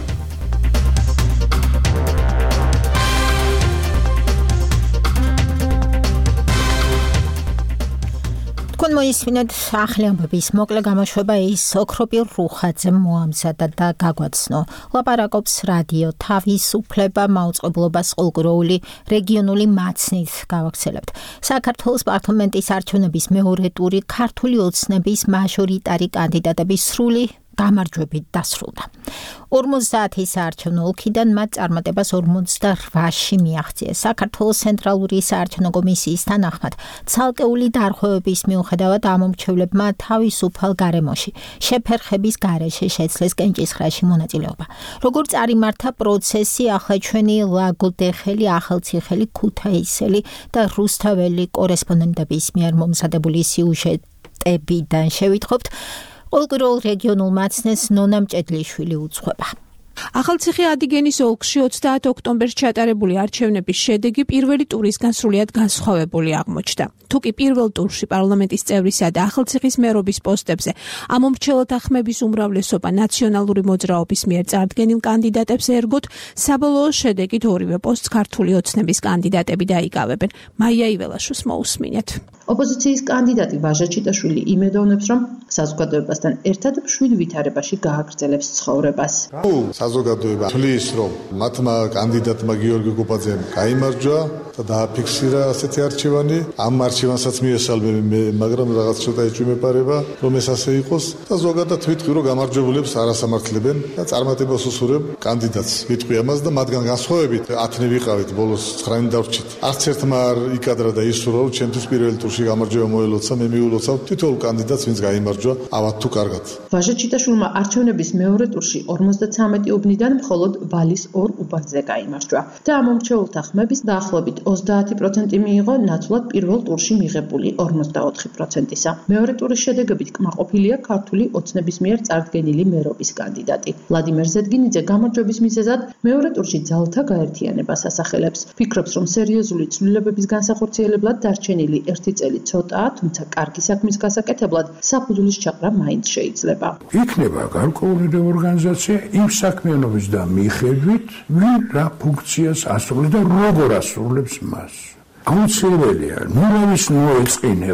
თქვენ მოისმინეთ ახალი ამბების მოკლე გამოშვება, ის ოქროპილ რუხაძემ მოამზადა და გაგვაცნო. ლაპარაკობს რადიო თავისუფლება მაუწყებლობას ყოლგროული რეგიონული მაცნით გავაგრძელებთ. საქართველოს პარლამენტის არჩევნების მეორე ტური ქართული ოცნების მაჟორიტარი კანდიდატების სრული გამარჯვებით დასრულდა. ორმოცდაათი საარჩევნო ოლქიდან მათ წარმატებას ორმოცდარვაში მიაღწიეს. საქართველოს ცენტრალური საარჩევნო კომისიის თანახმად, ცალკეული დარღვევების მიუხედავად ამომრჩევლებმა თავისუფალ გარემოში შეფერხების გარეშე შეძლეს კენჭისყრაში მონაწილეობა. როგორც წარიმართა პროცესი, ახლა ჩვენი ლაგოდეხელი, ახალციხელი, ქუთაისელი და რუსთაველი კორესპონდენტების მიერ მომზადებული სიუჟეტებიდან შევიტყობთ. ყოლგროულ რეგიონულ მაცნეს ნონა მჭედლიშვილი უძღვება. ახალციხე ადიგენის ოლქში ოცდაათი ოქტომბერს ჩატარებული არჩევნების შედეგი პირველი ტურისგან სრულიად განსხვავებული აღმოჩნდა. თუკი პირველ ტურში პარლამენტის წევრისა და ახალციხის მერობის პოსტებზე ამომრჩევლთა ხმების უმრავლესობა ნაციონალური მოძრაობის მიერ წარდგენილ კანდიდატებს ერგოთ, საბოლოო შედეგით ორივე პოსტს ქართული ოცნების კანდიდატები დაიკავებენ. მაია იველაშვილს მოусმინეთ. ოპოზიციის კანდიდატი ვაჟა ჩიტაშვილი იმედოვნებს, რომ საზოგადოებასთან ერთად მშვიდ ვითარებაში გააგრძელებს ცხოვრებას. საზოგადოება თვლის, რომ მათმა კანდიდატმა გიორგი გუპაძემ გაიმარჯვა და დააფიქსირა ასეთი არჩევანი. ამ არჩევანსაც მიესალმები, მაგრამ რაღაც ცოტა ეჭვმეპარება, რომ ეს ასე იყოს და ზოგადად ვიტყვი, რომ გამარჯვებულებს არასამართლებენ და წარმატებას უსურებ კანდიდატს. ვიტყვი ამას და მათგან განსხვავებით ათნი ვიყავით, ბოლოს ცხრამი დავრჩით. არც ერთმა არ იკადრა და ისურვა, რომ ჩემთვის პირველი ტურში გამარჯვება მოელოცა, მე მიულოცავ თითოეულ კანდიდატს, ვინც გაიმარჯვა, ავად თუ კარგად. ვაჟა ჩიტაშვილმა არჩევნების მეორე ტურში ორმოცდათვრამეტი უბნიდან მხოლოდ ვალის ორ უბანზე გაიმარჯვა და ამომრჩევლთა ხმების დაახლოებით ოცდაათი პროცენტი მიიღო ნაცვლად პირველ ტურში მიღებული ორმოცდაოთხი პროცენტისა. მეორე ტურის შედეგებით კმაყოფილია ქართული ოცნების მიერ წარდგენილი მერობის კანდიდატი. ვლადიმერ ზედგინიძე გამარჯვების მიზეზად მეორე ტურში ძალთა გაერთიანებას ასახელებს. ფიქრობს, რომ სერიოზული ცვლილებების განსახორციელებლად დარჩენილი ერთი წელი ცოტაა, თუმცა კარგი საქმის გასაკეთებლად საფუძვლის ჩაყრა მაინც შეიძლება. იქნება გარკვეული რეორგანიზაცია იმ საქმიანობის და მიხედვით, ვინ რა ფუნქციას ასრულებს და როგორ ასრულებს მას. აუცილებელია ნურავის მოეწყინება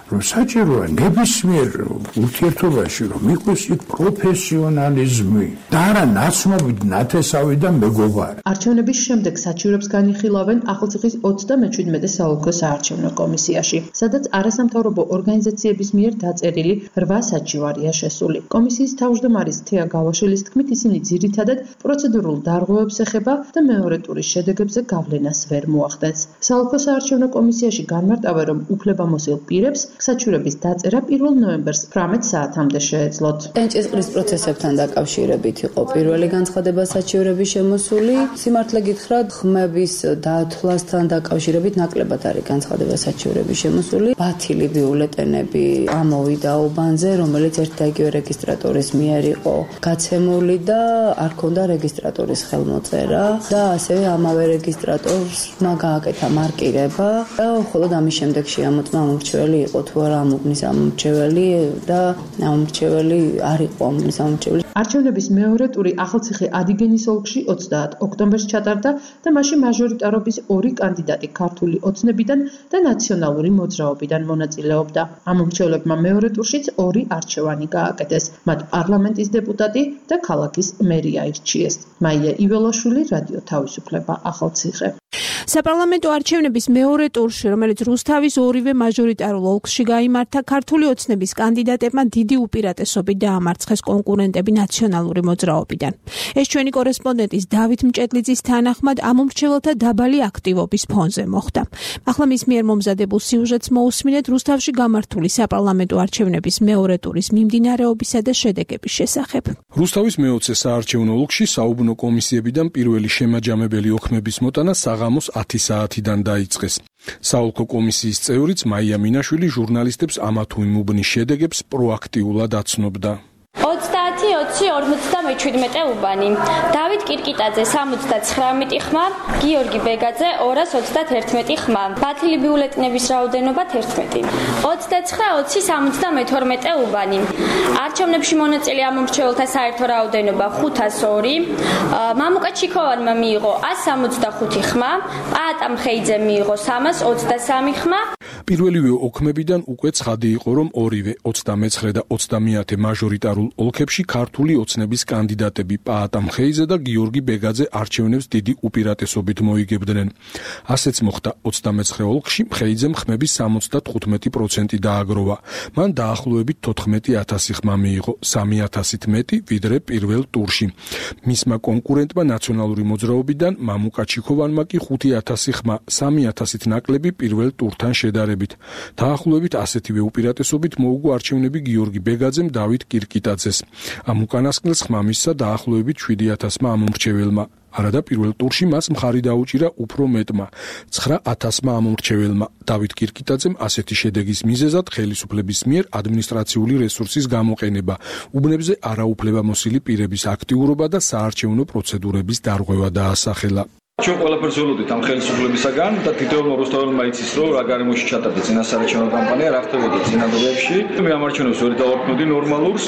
რომ საჭიროა ნებისმიერ ურთიერთობაში რომ იყოს იქ პროფესიონალიზმი და არა ნაცნობი ნათესავი და მეგობარი. არჩევნების შემდეგ საჩივრებს განიხილავენ ახალციხის ოცდამეჩვიდმეტე საოლქო საარჩევნო კომისიაში, სადაც არასამთავრობო ორგანიზაციების მიერ დაწერილი რვა საჩივარია შესული. კომისიის თავმჯდომარის თეა გავაშელის თქმით, ისინი ძირითადად პროცედურულ დარღვევებს ეხება და მეორე ტურის შედეგებზე გავლენას ვერ მოახდენს. საოლქო საარჩევნო კომისიაში განმარტავენ, რომ უფლებამოსილ პირებს საჩივრების დაწერა პირველ ნოემბერს თვრამეტ საათამდე შეეძლოთ. ენჭისყრის პროცესებთან დაკავშირებით იყო პირველი განცხადება საჩივრების შემოსული. სიმართლე გითხრათ, ხმების დათვლასთან დაკავშირებით ნაკლებად არის განცხადება საჩივრების შემოსული. ბათილი ბიულეტენები ამოვიდა უბანზე, რომელიც ერთ და იგივე რეგისტრატორის მიერ იყო გაცემული და არ ქონდა რეგისტრატორის ხელმოწერა და ასევე ამავე რეგისტრატორმა გააკეთა მარკირება და მხოლოდ ამის შემდეგ შეამოწმა ამორჩეველი იყო თუ არა ამ უბნის ამორჩეველი და ამორჩეველი არ იყო უბნის ამორჩეველი. არჩევნების მეორე ტური ახალციხე ადიგენის ოლქში ოცდაათ ოქტომბერს ჩატარდა და მასში მაჟორიტარობის ორი კანდიდატი ქართული ოცნებიდან და ნაციონალური მოძრაობიდან მონაწილეობდა. ამორჩევლებმა მეორე ტურშიც ორი არჩევანი გააკეთეს. მათ პარლამენტის დეპუტატი და ქალაქის მერი აირჩიეს. მაია იველაშვილი, რადიო თავისუფლება, ახალციხე. საპარლამენტო არჩევნების მეორე ტურში, რომელიც რუსთავის ორივე მაჟორიტარულ ოლქში გაიმართა, ქართული ოცნების კანდიდატებმა დიდი უპირატესობით დაამარცხეს კონკურენტები ნაციონალური მოძრაობიდან. ეს ჩვენი კორესპონდენტის დავით მჭედლიძის თანახმად ამომრჩეველთა დაბალი აქტივობის ფონზე მოხდა. ახლა მის მიერ მომზადებულ სიუჟეტს მოусმინეთ რუსთავში გამართული საპარლამენტო არჩევნების მეორე ტურის მიმდინარეობისა და შედეგების შესახებ. რუსთავის მეოცე საარჩევნო ოლქში საუბნო კომისიებიდან პირველი შემაჯამებელი ოქმების მოტანა საღამოს ათი საათიდან დაიწყეს. საოლქო კომისიის წევრიც მაია მინაშვილი ჟურნალისტებს ამა თუ იმ უბნის შედეგებს პროაქტიულად აცნობდა. ოცდაათი ოცი ორმოცდამეჩვიდმეტე უბანი, დავით კირკიტაძე სამოცდაცხრამეტი ხმა, გიორგი ბეგაძე ორას ოცდათერთმეტი ხმა, ბათილი ბიულეტენების რაოდენობა თერთმეტი, ოცდაცხრა ოცი სამოცდამეთორმეტე უბანი, არჩევნებში მონაწილე ამომრჩეველთა საერთო რაოდენობა ხუთას ორი, მამუკა ჩიქოვანმა მიიღო ასს სამოცდახუთი ხმა, პაატა მხეიძემ მიიღო სამას ოცდასამი ხმა. პირველივე ოქმებიდან უკვე ცხადი იყო, რომ ორივე ოცდამეცხრე და ოცდამეათე მაჟორიტარულ ოლქებში ქართული ოცნების კანდიდატები პაატა მხეიძე და გიორგი ბეგაძე არჩევნებს დიდი უპირატესობით მოიგებდნენ. ასეც მოხდა ოცდამეცხრე ოლქში მხეიძემ ხმების სამოცდათხუთმეტი პროცენტი დააგროვა. მან დაახლოებით თოთხმეტი ათასი ხმა მიიღო, სამი ათასით მეტი ვიდრე პირველ ტურში. მისმა კონკურენტმა ნაციონალური მოძრაობიდან მამუკა ჩიქოვანმა კი ხუთი ათასი ხმა, სამი ათასით ნაკლები პირველ ტურთან შედარებით. დაახლოებით ასეთივე უპირატესობით მოუგო არჩევნები გიორგი ბეგაძემ დავით კირკიტაძეს. ამ უკანასკნელს ხმა მისცა დაახლოებით შვიდი ათასმა ამომრჩეველმა. არადა პირველ ტურში მას მხარი დაუჭირა უფრო მეტმა, ცხრა ათასმა ამომრჩეველმა. დავით კირკიტაძემ ასეთი შედეგის მიზეზად ხელისუფლების მიერ ადმინისტრაციული რესურსის გამოყენება, უბნებზე არაუფლებამოსილი პირების აქტიურობა და საარჩევნო პროცედურების დარღვევა დაასახელა. ჩვენ ყველაფერს ველოდით ამ ხელისუფლებისაგან და თითოეულმა რუსთაველმა იცის, რომ რა გარემოში ჩატარდა წინასაარჩევნო კამპანია, რა ხდებოდა წინადადებში. მე ამ არჩევნებს ვერ დავარქმევდი ნორმალურს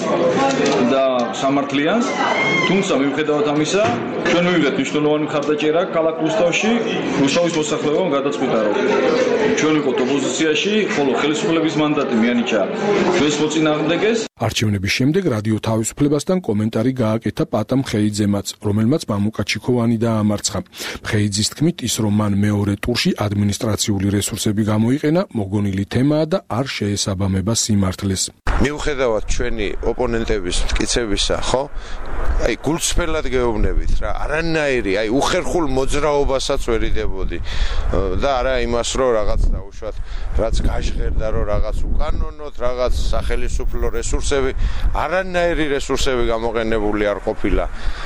და სამართლიანს, თუმცა მიუხედავად ამისა, ჩვენ მივიღეთ მნიშვნელოვანი მხარდაჭერა ქალაქ რუსთავში, რუსთავის მოსახლეობამ გადაწყვიტა, რომ ჩვენ ვიყოთ ოპოზიციაში, ხოლო ხელისუფლების მანდატი მიანიჭა ჩვენს მოწინააღმდეგეს. არჩევნების შემდეგ რადიო თავისუფლებასთან კომენტარი გააკეთა პაატა მხეიძემაც, რომელმაც მამუკა ჩიქოვანი დაამარცხა. მხეიძის თქმით, ის რომ მან მეორე ტურში ადმინისტრაციული რესურსები გამოიყენა, მოგონილი თემაა და არ შეესაბამება სიმართლეს. მიუხედავად ჩვენი ოპონენტების მტკიცებისა, ხო? აი გულწრფელად გეუბნებით რა, არანაირი, აი უხერხულ მოძრაობასაც ვერ იდებოდი და არა იმას, რომ რაღაც დაუშვათ, რაც გაჟღერდა, რომ რაღაც უკანონოდ, რაღაც სახელმწიფო რესურსები, არანაირი რესურსები გამოყენებული არ ყოფილა.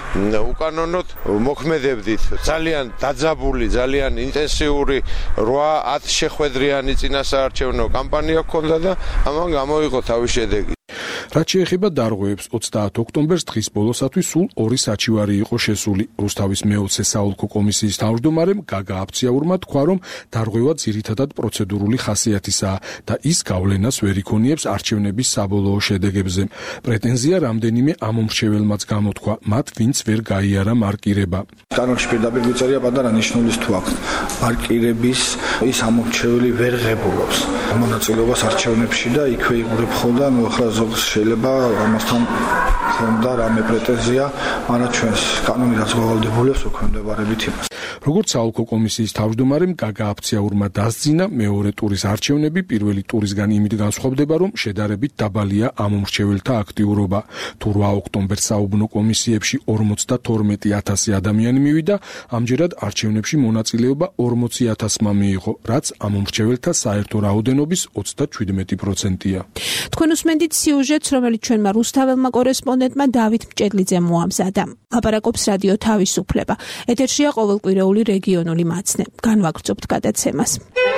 უკანონოდ მოქმედებდით ძალიან დაძაბული, ძალიან ინტენსიური რვა ათ შეხვედრიანი წინასაარჩევნო კამპანია ჰქონდა და ამან გამოიღო თავის შედეგი. რაც შეეხება დარღვევებს, ოცდაათი ოქტომბერს დღის ბოლოსათვის სულ ორი საჩივარი იყო შესული. რუსთავის მეოცე საოლქო კომისიის თავმჯდომარემ გაგა აფციაურმა თქვა, რომ დარღვევა ძირითადად პროცედურული ხასიათისაა და ის გავლენას ვერ იქონიებს არჩევნების საბოლოო შედეგებზე. პრეტენზია რამდენიმე ამომრჩეველმაც გამოთქვა, მათ ვინც ვერ გაიარა მარკირება. კანონში პირდაპირ გვიწერია პატარა ნიშნულის თუ აქვს მარკირების ის ამომრჩეველი ვერ ღებულობს მონაწილეობას არჩევნებში და იქვე იღურებ ხოლმე, ანუ ახლა ზოგს შეიძლება ამასთან ხონდა რამე პრეტენზია, მაგრამ ჩვენს კანონი რაც მოვალდებულებს უქმდებარებით იმას. როგორც საოლქო კომისიის თავმჯდომარემ გაგა აფციაურმა დასძინა, მეორე ტურის არჩევნები პირველი ტურისგან იმით განსხვავდება, რომ შედარებით დაბალია ამომრჩეველთა აქტიურობა. თუ რვა ოქტომბერს საუბნო კომისიებში ორმოცდათორმეტი ათასი ადამიანი მივიდა, ამჯერად არჩევნებში მონაწილეობა ორმოცი ათასმა მიიღო, რაც ამომრჩეველთა საერთო რაოდენობის ოცდაჩვიდმეტი პროცენტია. თქვენ უსმენთ სიუჟეტს, რომელიც ჩვენმა რუსთაველმა კორესპონდენტმა დავით მჭედლიძემ მოამზადა. ლაპარაკობს რადიო თავისუფლება. ეთერშია ყოველკვირეული რეგიონული მაცნე. განვაგრძობთ გადაცემას.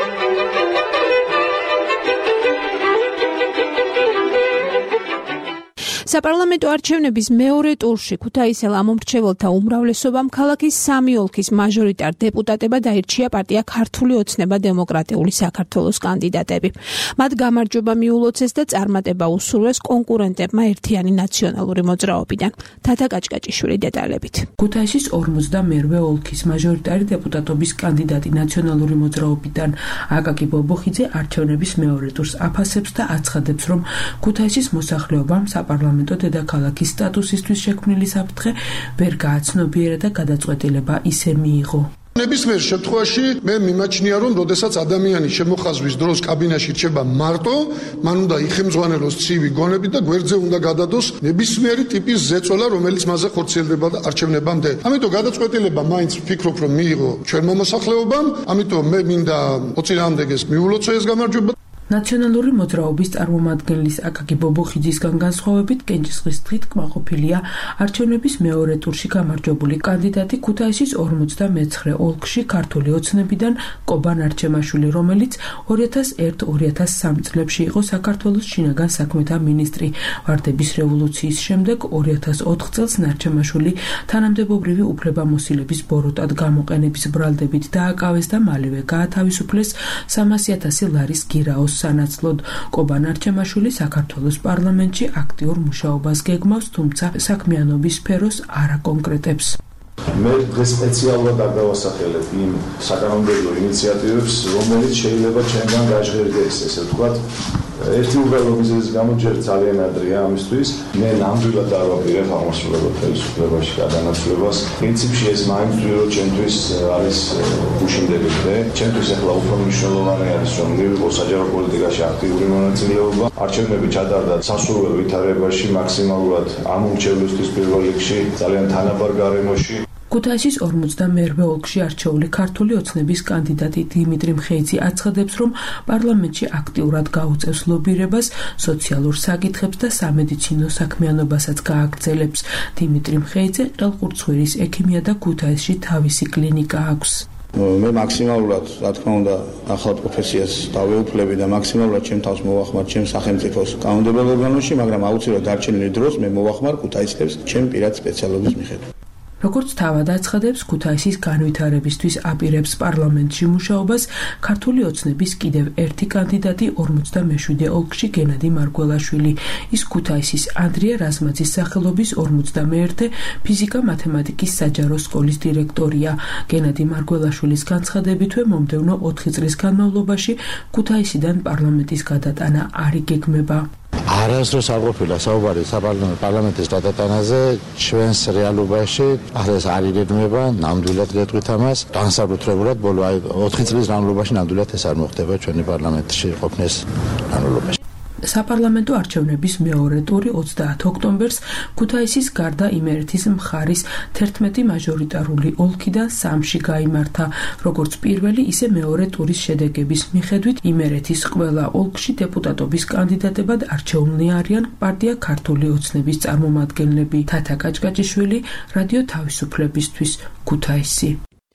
საპარლამენტო არჩევნების მეორე ტურში ქუთაისელ ამომრჩეველთა უმრავლესობამ ქალაქის სამი ოლქის მაჟორიტარ დეპუტატებად აირჩია პარტია ქართული ოცნება დემოკრატიული საქართველოს კანდიდატები. მათ გამარჯვება მიულოცეს და წარმატება უსურვეს კონკურენტებმა ერთიანი ნაციონალური მოძრაობიდან. თათა კაჭკაჭიშვილი დეტალებით. ქუთაისის ორმოცდამერვე ოლქის მაჟორიტარი დეპუტატობის კანდიდატი ნაციონალური მოძრაობიდან აკაკი ბობოხიძე არჩევნების მეორე ტურს აფასებს და აცხადებს, რომ ქუთაისის მოსახლეობამ საპარლამენტო დედაქალაქის სტატუსისთვის შექმნილი საფრთხე ვერ გააცნობიერა და გადაწყვეტილება ისე მიიღო. ნებისმიერ შემთხვევაში მე მიმაჩნია, რომ როდესაც ადამიანი შემოხაზვის დროს კაბინაში რჩება მარტო, მან უნდა იხემძღვანელოს ცივი გონები და გვერდზე უნდა გადადოს ნებისმიერი ტიპის ზეწოლა, რომელიც მასზე ხორციელდება არჩევნებამდე. ამიტომ გადაწყვეტილება მაინც ვფიქრობ, რომ მიიღო ჩვენმა მოსახლეობამ, ამიტომ მე მინდა ოცი-რამდენგეს მიულოცო ეს გამარჯვება. ნაციონალური მოძრაობის წარმომადგენლის აკაკი ბობოხიძისგან განსხვავებით, კენჭისყრის დღით კმაყოფილია არჩევნების მეორე ტურში გამარჯვებული კანდიდატი ქუთაისის ორმოცდამეცხრე ოლქში ქართული ოცნებიდან კობან არჩემაშვილი, რომელიც ორი ათას ერთ ორი ათას სამი წლებში იყო საქართველოს შინაგან საქმეთა მინისტრი. ვარდების რევოლუციის შემდეგ ორი ათას ოთხ წელს ნარჩემაშვილი თანამდებობრივი უფლებამოსილების ბოროტად გამოყენების ბრალდებით დააკავეს და მალევე გაათავისუფლეს სამასი ათასი ლარის გირაოს სანაცვლოდ. კობან არჩემაშვილი საქართველოს პარლამენტში აქტიურ მუშაობას გეგმავს, თუმცა საქმიანობის სფეროს არ აკონკრეტებს. მე დღეს სპეციალურად არ დავასახელებ იმ საკანონმდებლო ინიციატივებს, რომელიც შეიძლება ჩვენგან გაჟღერდეს, ესე ვთქვათ. ერთი უბრალო მიზეზის გამო ჯერ ძალიან ადრეა ამისთვის. მე ნამდვილად არ ვაპირებ აღმასრულებელ ხელისუფლებაში გადანაცვლებას. პრინციპში ეს მაინც ვირო ჩვენთვის არის უშინდელი დღე. ჩვენთვის ახლა უფრო მნიშვნელოვანი არის, რომ მივიღო საჯარო პოლიტიკაში აქტიური მონაწილეობა. არჩევნები ჩატარდა სასურველ ვითარებაში, მაქსიმალურად ამომრჩევლისთვის პირველ რიგში, ძალიან თანაბარ გარემოში. ქუთაისის ორმოცდამერვე ოლქში არჩეული ქართული ოცნების კანდიდატი დიმიტრი მხეიძე აცხადებს, რომ პარლამენტში აქტიურად გაუწევს ლობირებას, სოციალურ საკითხებს და სამედიცინო საქმიანობასაც გააგრძელებს. დიმიტრი მხეიძე ყელყურცხვირის ექიმია და ქუთაისში თავისი კლინიკა აქვს. მე მაქსიმალურად, რა თქმა უნდა, ახალ პროფესიას დავეუფლები და მაქსიმალურად ჩემ თავს მოვახმარ ჩემ სახელმწიფოს კანონმდებლო ორგანოში, მაგრამ აუცილებლად დარჩენილი დროს მე მოვახმარ ქუთაისლებს ჩემ პირად სპეციალობის მიხედვით. როგორც თავად აცხადებს, ქუთაისის განვითარებისთვის აპირებს პარლამენტში მუშაობას ქართული ოცნების კიდევ ერთი კანდიდატი ორმოცდამეშვიდე ოლქში გენადი მარგველაშვილი. ის ქუთაისის ანდრია რაზმაძის სახელობის ორმოცდამეერთე ფიზიკა-მათემატიკის საჯარო სკოლის დირექტორია. გენადი მარგველაშვილის განცხადებითვე მომდევნო ოთხი წლის განმავლობაში ქუთაისიდან პარლამენტის გადატანა არ იგეგმება. არასდროს არ ყოფილა საუბარი პარლამენტის გადატანაზე ჩვენს რეალობაში, ახლა ეს არ იგეგმება, ნამდვილად გეტყვით ამას, განსაკუთრებულად ბოლო ოთხი წლის განმავლობაში ნამდვილად ეს არ მოხდება ჩვენი პარლამენტში ყოფნის განმავლობაში. საპარლამენტო არჩევნების მეორე ტური ოცდაათი ოქტომბერს ქუთაისის გარდა იმერეთის მხარის თერთმეტი მაჟორიტარული ოლქიდან სამში გაიმართა. როგორც პირველი, ისე მეორე ტურის შედეგების მიხედვით იმერეთის ყველა ოლქში დეპუტატობის კანდიდატებად არჩეულნი არიან პარტია ქართული ოცნების წარმომადგენლები. თათა კაჭკაჭიშვილი, რადიო თავისუფლებისთვის, ქუთაისი.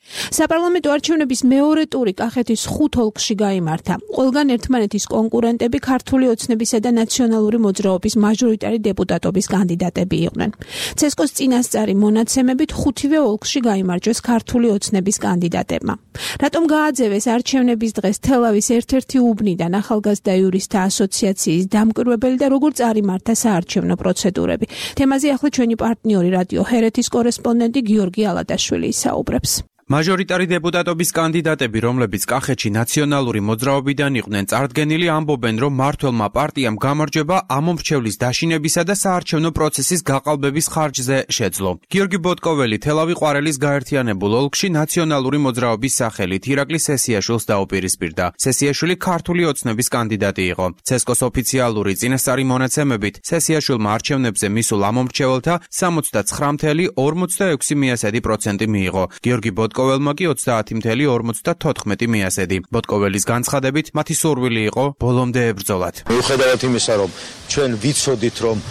საპარლამენტო არჩევნების მეორე ტური კახეთის ხუთ ოლქში გაიმართა. ყველგან ერთმანეთის კონკურენტები ქართული ოცნებისა და ნაციონალური მოძრაობის მაჟორიტარი დეპუტატობის კანდიდატები იყვნენ. ცესკოს წინასწარი მონაცემებით ხუთივე ოლქში გაიმარჯვეს ქართული ოცნების კანდიდატებმა. რატომ გააძევეს არჩევნების დღეს თელავის ერთ-ერთი უბნიდან ახალგაზრდა იურისტთა ასოციაციის დამკვირვებელი და როგორ წარიმართა საარჩევნო პროცედურები? თემაზე ახლა ჩვენი პარტნიორი რადიო ჰერეთის კორესპონდენტი გიორგი ალადაშვილი ისაუბრებს. მაჟორიტარი დეპუტატობის კანდიდატები, რომლებიც კახეთში ნაციონალური მოძრაობიდან იყვნენ წარდგენილი, ამბობენ, რომ მმართველმა პარტიამ გამარჯვება ამომრჩევლის დაშინებისა და საარჩევნო პროცესის გაყალბების ხარჯზე შეძლო. გიორგი ბოტკოველი თელავი ყვარელის გაერთიანებულ ოლქში ნაციონალური მოძრაობის სახელით ირაკლი სესიაშვილს დაუპირისპირდა. სესიაშვილი ქართული ოცნების კანდიდატი იყო. ცესკოს ოფიციალური წინასწარი მონაცემებით, სესიაშვილმა არჩევნებზე მისულ ამომრჩეველთა სამოცდაცხრა целых ორმოცდაექვსი პროცენტი მიიღო. გიორგი ბოტკოველმა კი ოცდაათი целых ორმოცდათოთხმეტი პროცენტი. ბოტკოველის განცხადებით, მათი სურვილი იყო ბოლომდე ებრძოლათ. მიუხედავად იმისა, რომ ჩვენ ვიცოდით, რომ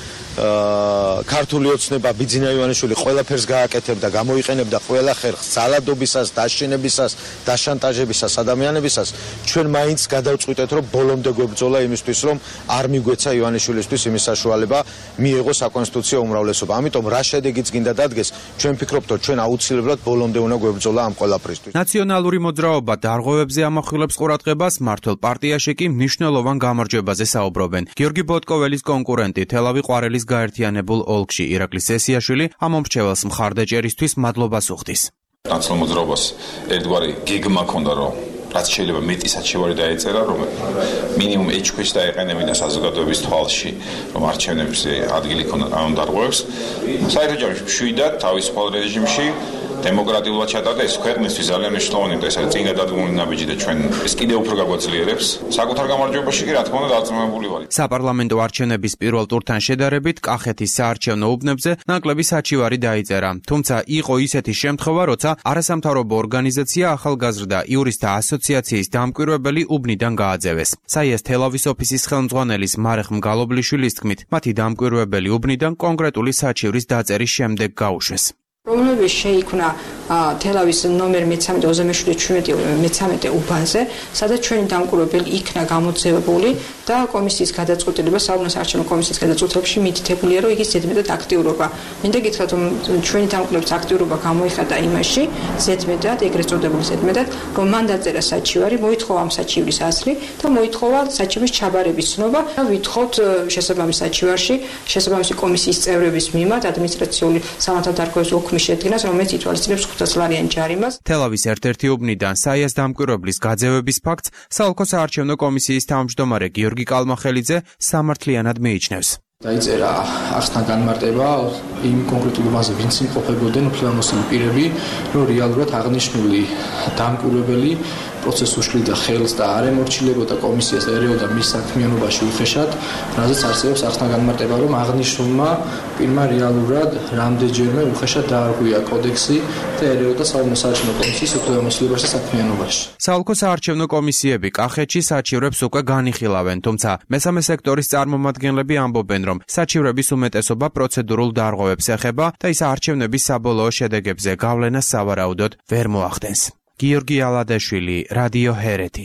ქართული ოცნება ბიძინა ივანიშვილი ყველაფერს გააკეთებდა, გამოიყენებდა ყველა ხერხს ძალადობისას, დაშინებისას, დაშანტაჟებისას, ადამიანებისას, ჩვენ მაინც გადავწყვიტეთ, რომ ბოლომდე გვებრძოლა იმისთვის, რომ არ მიგვეცა ივანიშვილისთვის იმის საშუალება მიიღო საკონსტიტუციო უმრავლესობა. ამიტომ რა შედეგიც გინდა დადგეს, ჩვენ ვფიქრობთ, რომ ჩვენ აუცილებლად ბოლომდე უნდა გვებრძოლა ამ ყველაფრისთვის. ნაციონალური მოძრაობა დარღვევებზე ამახვილებს ყურადღებას, მმართველ პარტიაში კი მნიშვნელოვან გამარჯვებაზე საუბრობენ. გიორგი ბოტკოველის კონკურენტი თელავი ყვარელის გაერთიანებულ ოლქში ირაკლი სესიაშვილი ამომრჩეველს მხარდაჭერისთვის მადლობას უხდის. ნაციონალურ მოძრაობას ერთგვარი გეგმა ჰქონდა, რომ რაც შეიძლება მეტი საჩივარი დაეწერა, რომ მინიმუმ ეჭქვეშ დაეყენებინა საზოგადოების თვალში, რომ არჩევნებზე ადგილი ჰქონდა ამ დარღვევებს. საერთო ჯამში მშვიდად თავისუფალ რეჟიმში დემოკრატიულად ჩატარდა ეს ქვეყნისთვის ძალიან მნიშვნელოვანი და ეს არის წინ გადადგმული ნაბიჯი და ჩვენ ეს კიდევ უფრო გაგვაძლიერებს. საკუთარ გამარჯვებაში კი რა თქმა უნდა დარწმუნებული ვარ. საპარლამენტო არჩევნების პირველ ტურთან შედარებით კახეთის საარჩევნო უბნებზე ნაკლები საჩივარი დაიწერა. თუმცა იყო ისეთი შემთხვევა, როცა არასამთავრობო ორგანიზაცია ახალგაზრდა იურისტთა ასოციაციის დამკვირვებელი უბნიდან გააძევეს. საიას თელავის ოფისის ხელმძღვანელის მარეხ მგალობლიშვილის თქმით, მათი დამკვირვებელი უბნიდან კონკრეტული საჩივრის დაწერის შემდეგ გაუშვეს. რომლებიც შეიქმნა თელავის ნომერ მეცამეტე ოცდამეშვიდე მეცამეტე უბანზე, სადაც ჩვენი დამკვირვებელი იქნა გამოძევებული და კომისიის გადაწყვეტილება, საუბნოს არჩევნო კომისიის გადაწყვეტილებაში მითითებულია, რომ იგი ზედმეტად აქტიურობა. მინდა გითხრათ, რომ ჩვენი დამკვირვებლების აქტიურობა გამოიხატა იმაში, ზედმეტად, ეგრეთ წოდებული ზედმეტად, რომ მან დაწერა საჩივარი, მოითხოვა ამ საჩივრის ასლი და მოითხოვა საჩივრის ჩაბარების ცნობა და ვითხოვთ შესაბამის საჩივარში შესაბამისი კომისიის წევრების მიმართ ადმინისტრაციული სამართალდარღვევების ოქმის შედგენას, რომელიც ითვალისწინებს ხუთასლარიან ჯარიმას. თელავის ერთ-ერთი უბნიდან საიას დამკვირვებლის გაძევების ფაქტს საოლქო საარჩევნო კომისიის თავმჯდომარე გიორგი კალმახელიძე სამართლიანად მიიჩნევს. დაიწერა არსთან განმარტება იმ კონკრეტულ უბანზე ვინც იმყოფებოდნენ უფლებამოსილი პირები, რომ რეალურად აღნიშნული დამკვირვებელი პროცესს უშლიდა ხელს და არ ემორჩილებოდა კომისიას და ერეოდა მის საქმიანობაში უხეშად, რაზეც არსებობს არსთან განმარტება, რომ აღნიშნულმა პირმა რეალურად რამდენჯერმე უხეშად დაარღვია კოდექსი და ერეოდა საოლქო საარჩევნო კომისიის უფლებამოსილებაში და საქმიანობაში. საოლქო საარჩევნო კომისიები კახეთში საჩივრებს უკვე განიხილავენ, თუმცა მესამე სექტორის წარმომადგენლები ამბობენ, რომ საჩივრების უმეტესობა პროცედურულ დარღვევებს ეხება და ის არჩევნების საბოლოო შედეგებზე გავლენას სავარაუდოდ ვერ მოახდენს. გიორგი ალადაშვილი, რადიო ჰერეთი.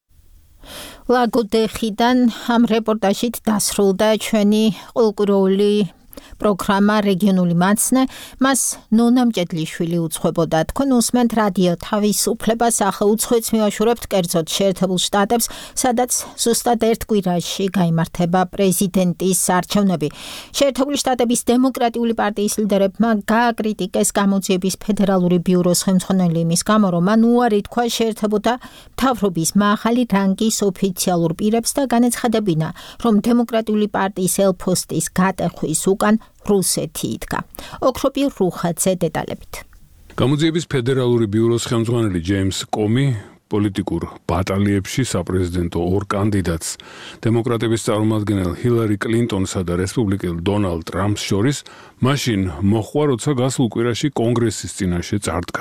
ლაგოდეხიდან ამ რეპორტაჟით დასრულდა ჩვენი ყოლკუროული პროგრამა რეგიონული მაცნე, მას ნონა მჭედლიშვილი უძღვებოდა. თქვენ უსმენთ რადიო თავისუფლებას, ახლა უცხოეთს მივაშურებთ კერძოდ შეერთებულ შტატებს, სადაც ზუსტად ერთ კვირაში გაიმართება პრეზიდენტის არჩევნები. შეერთებული შტატების დემოკრატიული პარტიის ლიდერებმა გააკრიტიკეს გამოძიების ფედერალური ბიუროს ხელმძღვანელი იმის გამო, რომ მან უარი თქვა შეერთებოდა მთავრობის მაღალი რანგის ოფიციალურ პირებს და განეცხადებინა, რომ დემოკრატიული პარტიის ელფოსტის გატეხვის უკან რუსეთი იდგა. ოქროპი რუხაძე დეტალებით. გამოძიების ფედერალური ბიუროს ხელმძღვანელი ჯეიმს კომი პოლიტიკურ ბატალიებში საპრეზიდენტო ორ კანდიდატს დემოკრატების წარმომადგენელ ჰილარი კლინტონსა და რესპუბლიკელ დონალდ ტრამპს შორის მაშინ მოხვა, როცა გასულ კვირაში კონგრესის წინაშე წარდგა.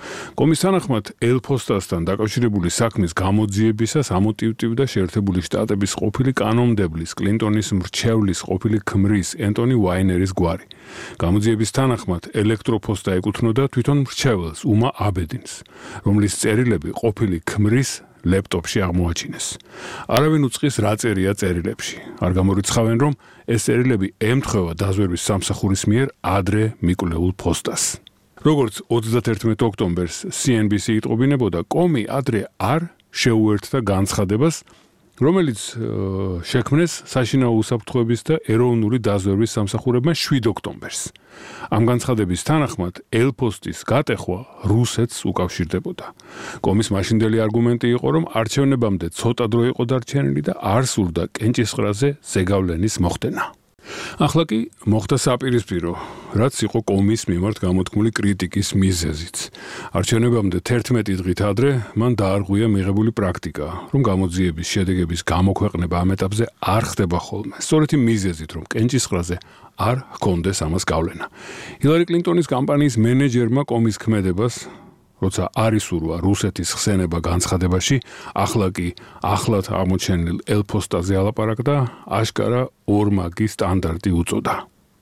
კომის თანახმად ელ-ფოსტასთან დაკავშირებული საქმის გამოძიებისას ამოტივტივდა შეერთებული შტატების ყოფილი კანონმდებლის კლინტონის მრჩევლის ყოფილი ქმრის ენტონი ვაინერის გვარი. გამოძიების თანახმად ელექტროფოსტა ეკუთვნოდა თვითონ მრჩეველს უმა აბედინს, რომლის წერილები ყოფილი ქმრის ლეპტოპში აღმოაჩინეს. არავინ უწყის რა წერია წერილებში. არ გამორიცხავენ, რომ ეს წერილები ემთხვევა დაზვერვის სამსახურის მიერ ადრე მიკვლეულ ფოსტას. როგორც ოცდაათერთმეტ ოქტომბერს C N B C იტყობინებოდა, კომი ადრე არ შეუერთდა განცხადებას, რომელიც შექმნეს საშინაო უსაფრთხოების და ეროვნული დაზვერვის სამსახურებმა შვიდ ოქტომბერს. ამ განცხადების თანახმად ელ-ფოსტის გატეხვა რუსეთს უკავშირდებოდა. კომის მაშინდელი არგუმენტი იყო, რომ არჩევნებამდე ცოტა დრო იყო დარჩენილი და არ სურდა კენჭისყრაზე ზეგავლენის მოხდენა. ახლა კი მოხდა საპირისპირო, რაც იყო კომის მიმართ გამოთქმული კრიტიკის მიზეზიც. არჩევნებამდე თერთმეტი დღით ადრე მან დაარღვია მიღებული პრაქტიკა, რომ გამოძიების შედეგების გამოქვეყნება ამ ეტაპზე არ ხდება ხოლმე. სწორედ იმ მიზეზით, რომ კენჭისყრაზე არ ჰქონდეს ამას გავლენა. ჰილარი კლინტონის კამპანიის მენეჯერმა კომის ქმედებას, როცა არ ისურვა რუსეთის ხსენება განცხადებაში, ახლა კი ახლად აღმოჩენილ ელ-ფოსტაზე ალაპარაკდა, აშკარა ორმაგი სტანდარტი უწოდა.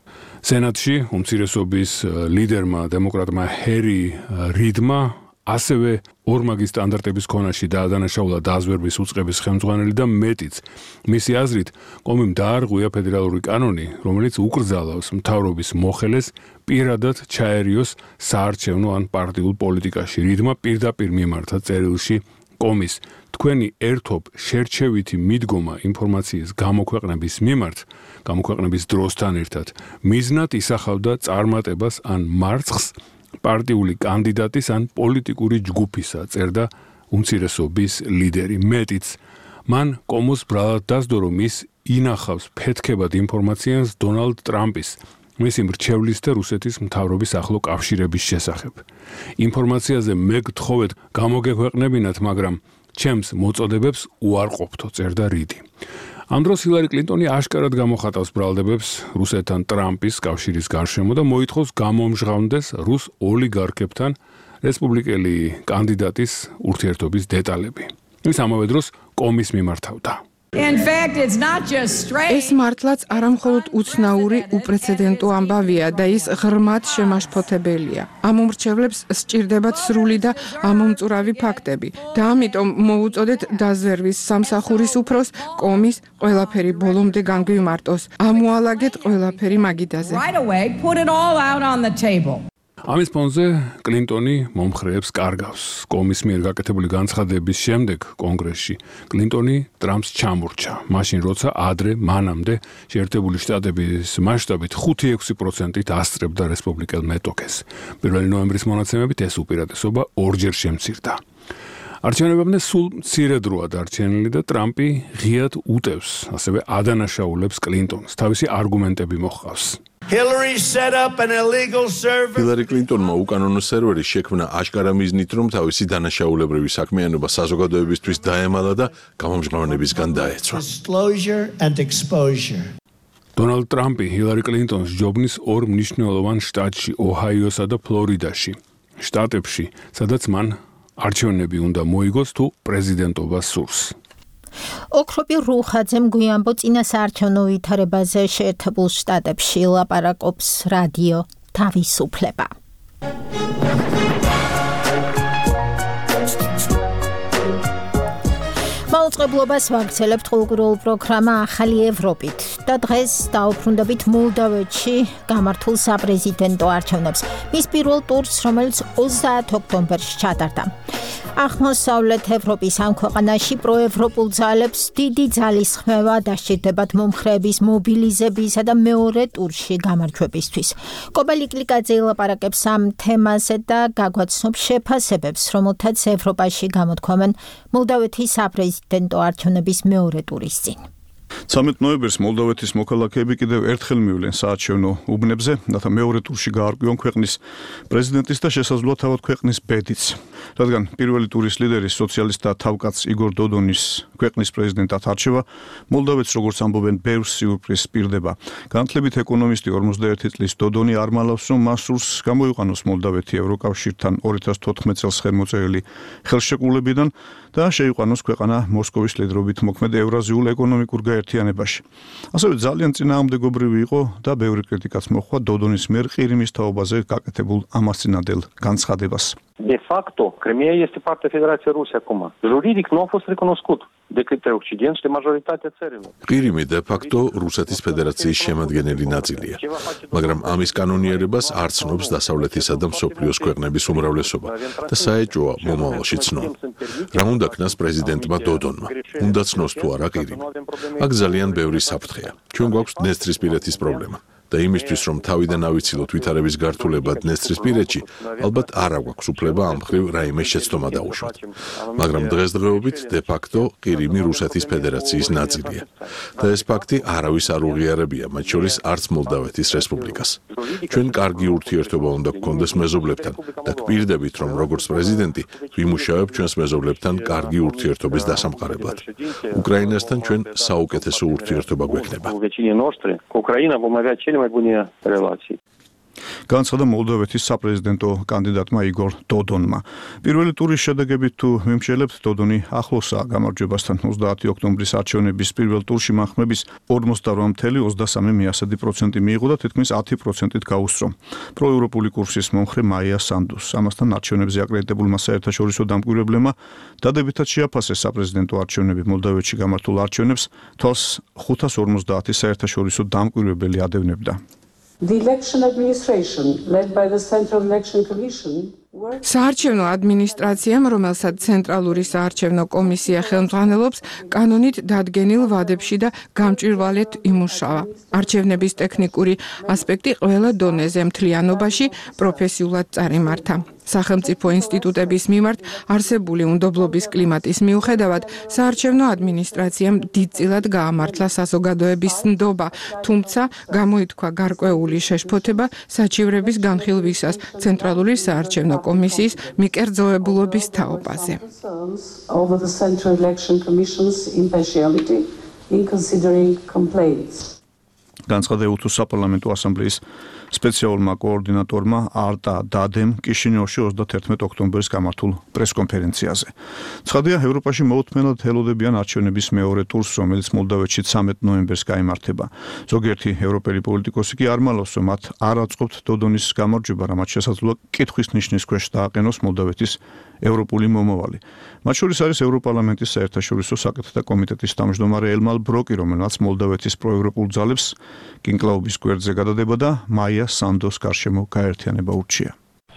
სენატში უმცირესობის ლიდერმა დემოკრატმა ჰერი რიდმა ასევე ორმაგი სტანდარტების ქონაში დაადანაშაულა დაზვერვის უწყების ხელმძღვანელი და მეტიც. მისი აზრით, კომიმ დაარღვია ფედერალური კანონი, რომელიც უკრძალავს მთავრობის მოხელეს პირადად ჩაერიოს საარჩევნო ან პარტიულ პოლიტიკაში. რიდმა პირდაპირ მიმართა წერილში კომის თქვენი ერთობ შერჩევითი მიდგომა ინფორმაციის გამოქვეყნების მიმართ, გამოქვეყნების დროსთან ერთად, მიზნად ისახავდა წარმატებას ან მარცხს პარტიული კანდიდატის ან პოლიტიკური ჯგუფისა, წერდა უმცირესობის ლიდერი. მეტიც, მან კომოს ბრალად დასდო, რომ ის ინახავს ფეთქებად ინფორმაციას დონალდ ტრამპის, მისი მრჩევლის და რუსეთის მთავრობის ახლო კავშირების შესახებ. ინფორმაციაზე მე გთხოვეთ გამოგექვეყნებინათ, მაგრამ ჩემს მოწოდებებს უარყოფთო, წერდა რიდი. ამ დროს ჰილარი კლინტონი აშკარად გამოხატავს ბრალდებებს რუსეთთან ტრამპის კავშირის გარშემო და მოითხოვს გამომჟღავნდეს რუს ოლიგარქებთან რესპუბლიკელი კანდიდატის ურთიერთობის დეტალები. ის ამავე დროს კომის მიმართავდა. ეს მართლაც არამხოლოდ უცნაური უპრეცედენტო ამბავია და ის ღრმად შემაშფოთებელია. ამ უმრჩევლებს სჭირდებათ სრული და ამომწურავი ფაქტები და ამიტომ მოუწოდეთ დაზვერვის სამსახურის უფროს კომის ყველაფერი ბოლომდე განგვიმარტოს. ამოალაგეთ ყველაფერი მაგიდაზე. ამის ფონზე კლინტონი მომხრეებს კარგავს. კომის მიერ გაკეთებული განცხადების შემდეგ კონგრესში კლინტონი ტრამპს ჩამორჩა. მაშინ როცა ადრე მანამდე შეერთებული შტატების მასშტაბით ხუთი ექვსი პროცენტით ასწრებდა რესპუბლიკელ მეტოქეს. პირველი ნოემბრის მონაცემებით ეს უპირატესობა ორჯერ შემცირდა. არჩევნებამდე სულ მცირე დროა დარჩენილი და ტრამპი ღიად უტევს, ასევე ადანაშაულებს კლინტონს. თავისი არგუმენტები მოჰყავს. ჰილარი კლინტონმა უკანონო სერვერი შექმნა აშკარა მიზნით, რომ თავისი დანაშაულებრივი საქმიანობა საზოგადოებისთვის დაემალა და გამომჟღავნებისგან დაეცვა. დონალდ ტრამპი ჰილარი კლინტონს ჯობნის ორ მნიშვნელოვან შტატში, ოჰაიოსა და ფლორიდაში, შტატებში, სადაც მან არჩევნები უნდა მოიგოს თუ პრეზიდენტობას სურს. ოქროპი რუხაძემ გვიანბო წინა საარჩევნო ვითარებაზე შეერთებულ შტატებში ლაპარაკობს რადიო თავისუფლება. მაუწყებლობას ვაგრძელებთ ყოველკვირეულ პროგრამა ახალი ევროპით და დღეს დაუბრუნდებით მოლდოვეთში გამართულ საპრეზიდენტო არჩევნებს. მის პირველ ტურს, რომელიც ოცდაათ ოქტომბერში ჩატარდა. აღმოსავლეთ ევროპის ამ ქვეყანაში პროევროპულ ძალებს დიდი ძალისხმევა დასჭირდებათ მომხრეების მობილიზებისა და მეორე ტურში გამარჯვებისთვის. კობალი კლიკაძე ელაპარაკებს ამ თემაზე და გაგვაცნობს შეფასებებს, რომელთაც ევროპაში გამოთქვამენ მოლდოვეთის საპრეზიდენტო არჩევნების მეორე ტურის წინ. ცამეტ ნოემბერს მოლდოვეთის მოქალაქეები კიდევ ერთხელ მივლენ საარჩევნო უბნებზე, რათა მეორე ტურში გაარკვიონ ქვეყნის პრეზიდენტის და შესაძლოა თავად ქვეყნის ბედიც. რადგან პირველი ტურის ლიდერის სოციალისტთა თავკაც იგორ დოდონის ქვეყნის პრეზიდენტად არჩევა, მოლდოვეთს როგორც ამბობენ, ბევრ სიურპრიზს პირდება. განათლებით ეკონომისტი ორმოცდაერთი წლის დოდონი არ მალავს, რომ მას სურს გამოიყვანოს მოლდოვეთი ევროკავშირთან ორი ათას თოთხმეტ წელს ხელმოწერილი ხელშეკრულებიდან და შეიყვანოს ქვეყანა მოსკოვის ლიდერობით მოქმედ ევრაზიულ ეკონომიკურ გაერთიანებაში. ასევე ძალიან წინააღმდეგობრივი იყო და ბევრი კრიტიკაც მოჰყვა დოდონის მიერ ყირიმის თაობაზე გაკეთებულ ამასწინადელ განცხადებას. De-facto, Crimea este parte a Federației Ruse acum. Juridic nu a fost recunoscut de către Occident și de majoritatea țărilor. ყირიმი de-facto რუსეთის ფედერაციის შემადგენელი ნაწილია, მაგრამ ამის კანონიერებას არ ცნობს დასავლეთისა და მსოფლიოს ქვეყნების უმრავლესობა და საეჭვოა მომავალში ცნო. რა უნდა ქნას პრეზიდენტმა დოდონმა? უნდა ცნოს თუ არა ყირიმი? აქ ძალიან ბევრი საფრთხეა. ჩვენ გვაქვს დნესტრისპირეთის პრობლემა. და იმისთვის რომ თავიდან ავიცილოთ ვითარების გართულება დნესტრისპირეთში, ალბათ არ აქვს უფლება ამ მხრივ რაიმე შეცდომა დაუშვათ. მაგრამ დღესდღეობით de-facto ყირიმი რუსეთის ფედერაციის ნაწილია. და ეს ფაქტი არავის არ უღიარებია, მათ შორის არც მოლდავეთის რესპუბლიკას. ჩვენ კარგი ურთიერთობა უნდა გქონდეს მეზობლებთან და გპირდებით, რომ როგორც პრეზიდენტი ვიმუშავებ ჩვენს მეზობლებთან კარგი ურთიერთობის დასამყარებლად. უკრაინასთან ჩვენ საუკეთესო ურთიერთობა გვექნება. mai bune relații. განცხადა მოლდოვეთის საპრეზიდენტო კანდიდატმა იგორ დოდონმა. პირველი ტურის შედეგებით თუ მიმშელებთ, დოდონი ახლოსაა გამარჯვებასთან. ოცდაათი ოქტომბრის არჩევნების პირველ ტურში მახმების ორმოცდაოთხ целых ოცდასამი პროცენტი მიიღო და თითქმის ათი პროცენტით გაუსწრო პროევროპული კურსის მომხრე მაია სანდუს. ამასთან არჩევნებზე აკრედიტებულმა საერთაშორისო დამკვირვებლებმა დადებითად შეაფასეს საპრეზიდენტო არჩევნები მოლდოვეთში გამართულ არჩევნებს, თვალს ხუთას ორმოცდაათი საერთაშორისო დამკვირვებელი ადევნებდა. The election administration led by the Central Election Commission საარჩევნო ადმინისტრაციამ, რომელსაც ცენტრალური საარჩევნო კომისია ხელმძღვანელობს, კანონით დადგენილ ვადებში და გამჭვირვალედ იმუშავა. არჩევნების ტექნიკური ასპექტი ყველა დონეზე მთლიანობაში პროფესიულად წარიმართა. სახელმწიფო ინსტიტუტების მიმართ არსებული უნდობლობის კლიმატის მიუხედავად, საარჩევნო ადმინისტრაციამ დიდწილად გაამართლა საზოგადოების ნდობა, თუმცა გამოითქვა გარკვეული შეშფოთება საჩივრების განხილვისას ცენტრალური საარჩევნო კომისიის მიკერძოებულობის თაობაზე. over the Central Election Commission's impartiality in considering complaints. განცხადა უთუს საპარლამენტო ასამბლეის სპეციალურმა კოორდინატორმა არტა დადემ კიშინიოვში ოცდათერთმეტ ოქტომბერს გამართულ პრესკონფერენციაზე. ცხადია, ევროპაში მოუთმენად ელოდებიან არჩევნების მეორე ტურს, რომელიც მოლდოვეთში ცამეტ ნოემბერს გაიმართება. ზოგიერთი ევროპელი პოლიტიკოსი კი არ მალავს, რომ მათ არ აწყობთ დოდონის გამარჯვება, რამაც შესაძლოა კითხვის ნიშნის ქვეშ დააყენოს მოლდოვეთის ევროპული მომავალი. მათ შორის არის ევროპარლამენტის საერთაშორისო საკითხთა კომიტეტის თავმჯდომარე ელმარ ბროკი, რომელმაც მოლდოვეთის პროევროპულ ძალებს კინკლაობის გვერდზე გადადება და მაია სანდოს გარშემო გაერთიანება ურჩია.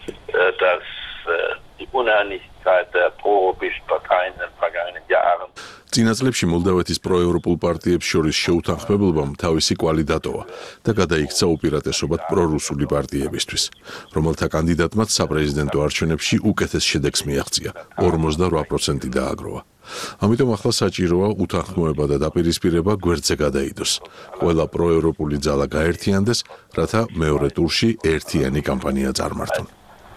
Das die Uneinigkeit der pro-europäischen Parteien in den vergangenen Jahren წინა წლებში მოლდოვეთის პროევროპულ პარტიებს შორის შეუთანხმებობამ თავისი კვალი დატოვა და გადაიქცა უპირატესობად პრორუსული პარტიებისთვის, რომელთა კანდიდატმაც საპრეზიდენტო არჩევნებში უკეთეს შედეგს მიაღწია, ორმოცდაოთხ პროცენტი დააგროვა. ამიტომ ახლა საჭიროა უთანხმოება და დაპირისპირება გვერდზე გადაიდოს. ყველა პროევროპული ძალა გაერთიანდეს, რათა მეორე ტურში ერთიანი კამპანია წარმართონ.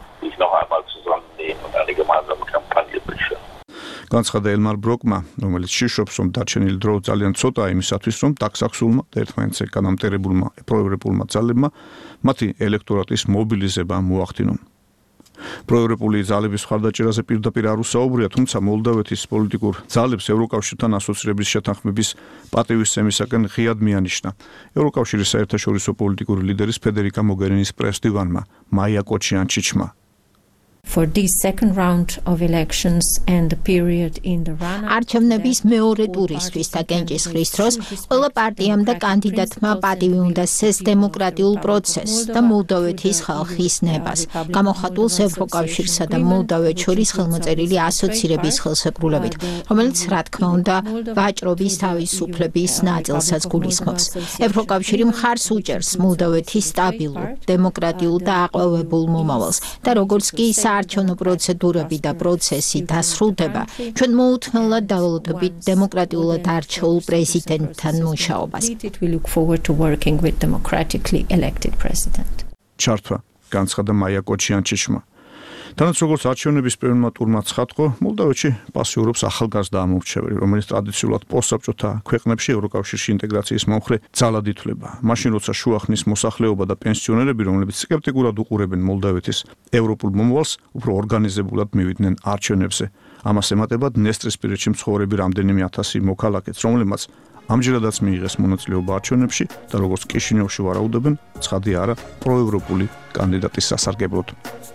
განცხადა ელმარ ბროკმა, რომელიც შიშობს, რომ დარჩენილი დრო ძალიან ცოტაა იმისათვის, რომ ტაქსაქსულმა და ერთმანეთზე განამტერებულმა პროევროპულმა ძალებმა მათი ელექტორატის მობილიზება მოახდინონ. პროევროპული ძალების მხარდაჭერაზე პირდაპირ არ უსაუბრია, თუმცა მოლდოვეთის პოლიტიკურ ძალებს ევროკავშირთან ასოცირების შეთანხმების პატივისცემისაკენ ღიად მიანიშნა. ევროკავშირის საერთაშორისო პოლიტიკური ლიდერის ფედერიკა მოგერინის პრეს-დივანმა მაია კოჩიანჩიჩმა. For this second round of elections and the period in the run არჩევნების მეორე ტურისთვის და კენჭისყრის დროს ყველა პარტიამ და კანდიდატმა პატივი უნდა სცეს დემოკრატიულ პროცესს და მოლდოვეთის ხალხის ნებას. გამოხატულს ევროკავშირსა და მოლდოვეთს შორის ხელმოწერილი ასოცირების ხელშეკრულებით, რომელიც რა თქმა უნდა ვაჭრობის თავისუფლების ნაწილსაც გულისხმობს. ევროკავშირი მხარს უჭერს მოლდოვეთის სტაბილურ, დემოკრატიულ და აყვავებულ მომავალს და როგორც კი საარჩევნო პროცედურები და პროცესი დასრულდება, ჩვენ მოუთმენლად დავალოდებით დემოკრატიულად არჩეულ პრეზიდენტთან მუშაობას. ჩართვა განცხადა მაია კოჩიანჩიშმა. თანაც როგორც არჩევნების პირველმა ტურმა ცხადყო, მოლდოვეთში პასიურობს ახალგაზრდა ამომრჩეველი, რომელიც ტრადიციულად პოსტსაბჭოთა ქვეყნებში ევროკავშირში ინტეგრაციის მომხრე ძალად ითვლება. მაშინ როცა შუახნის მოსახლეობა და პენსიონერები, რომლებიც სკეპტიკურად უყურებენ მოლდოვეთის ევროპულ მომავალს, უფრო ორგანიზებულად მივიდნენ არჩევნებზე. ამას ემატება დნესტრისპირეთში მცხოვრები რამდენიმე ათასი მოქალაქეც, რომლებმაც ამჯერადაც მიიღეს მონაწილეობა არჩევნებში და როგორც კიშინიოვში ვარაუდობენ, ცხადი არა პროევროპული კანდიდატის სასარგებლოდ.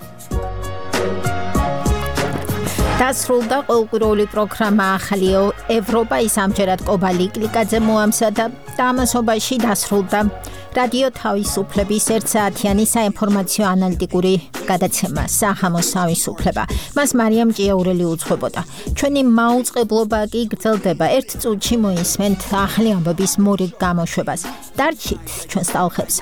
დასრულდა ყოველკვირეული პროგრამა ახალი ევროპა, ის ამჯერად კობალი კლიკაძე მოამზადა და ამასობაში დასრულდა რადიო თავისუფლების ერთსაათიანი საინფორმაციო ანალიტიკური გადაცემა საღამოს თავისუფლება. მას მარიამ ჭიაურელი უძღვებოდა. ჩვენი მაუწყებლობა კი გრძელდება. ერთ წუთში მოისმენთ ახალი ამბების მორიგ გამოშვებას. დარჩით ჩვენს ტალღებს.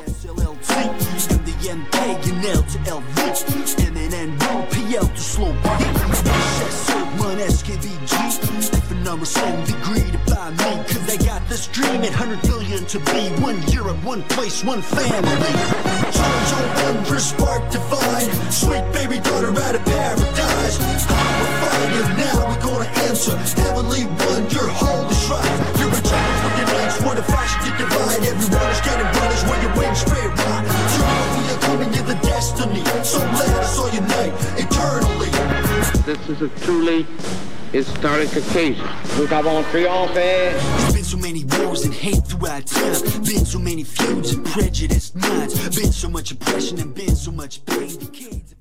Numbers so agreed by me, cause they got this dream at one hundred billion to be one Europe, one place, one family. Charge your wonder, spark divine, sweet baby daughter out of paradise. I'm a fighter now, we're gonna answer heavenly one, your holy shrine. You're a child from your legs, what a fashion to divide. Everyone is getting brothers when you're waiting straight right. Tomorrow we are coming to the destiny, so let us all unite eternally. This is a truly historic occasion. Nous avons triomphé. There's been so many wars and hate throughout time. Been so many feuds and prejudiced minds. Been so much oppression and been so much pain.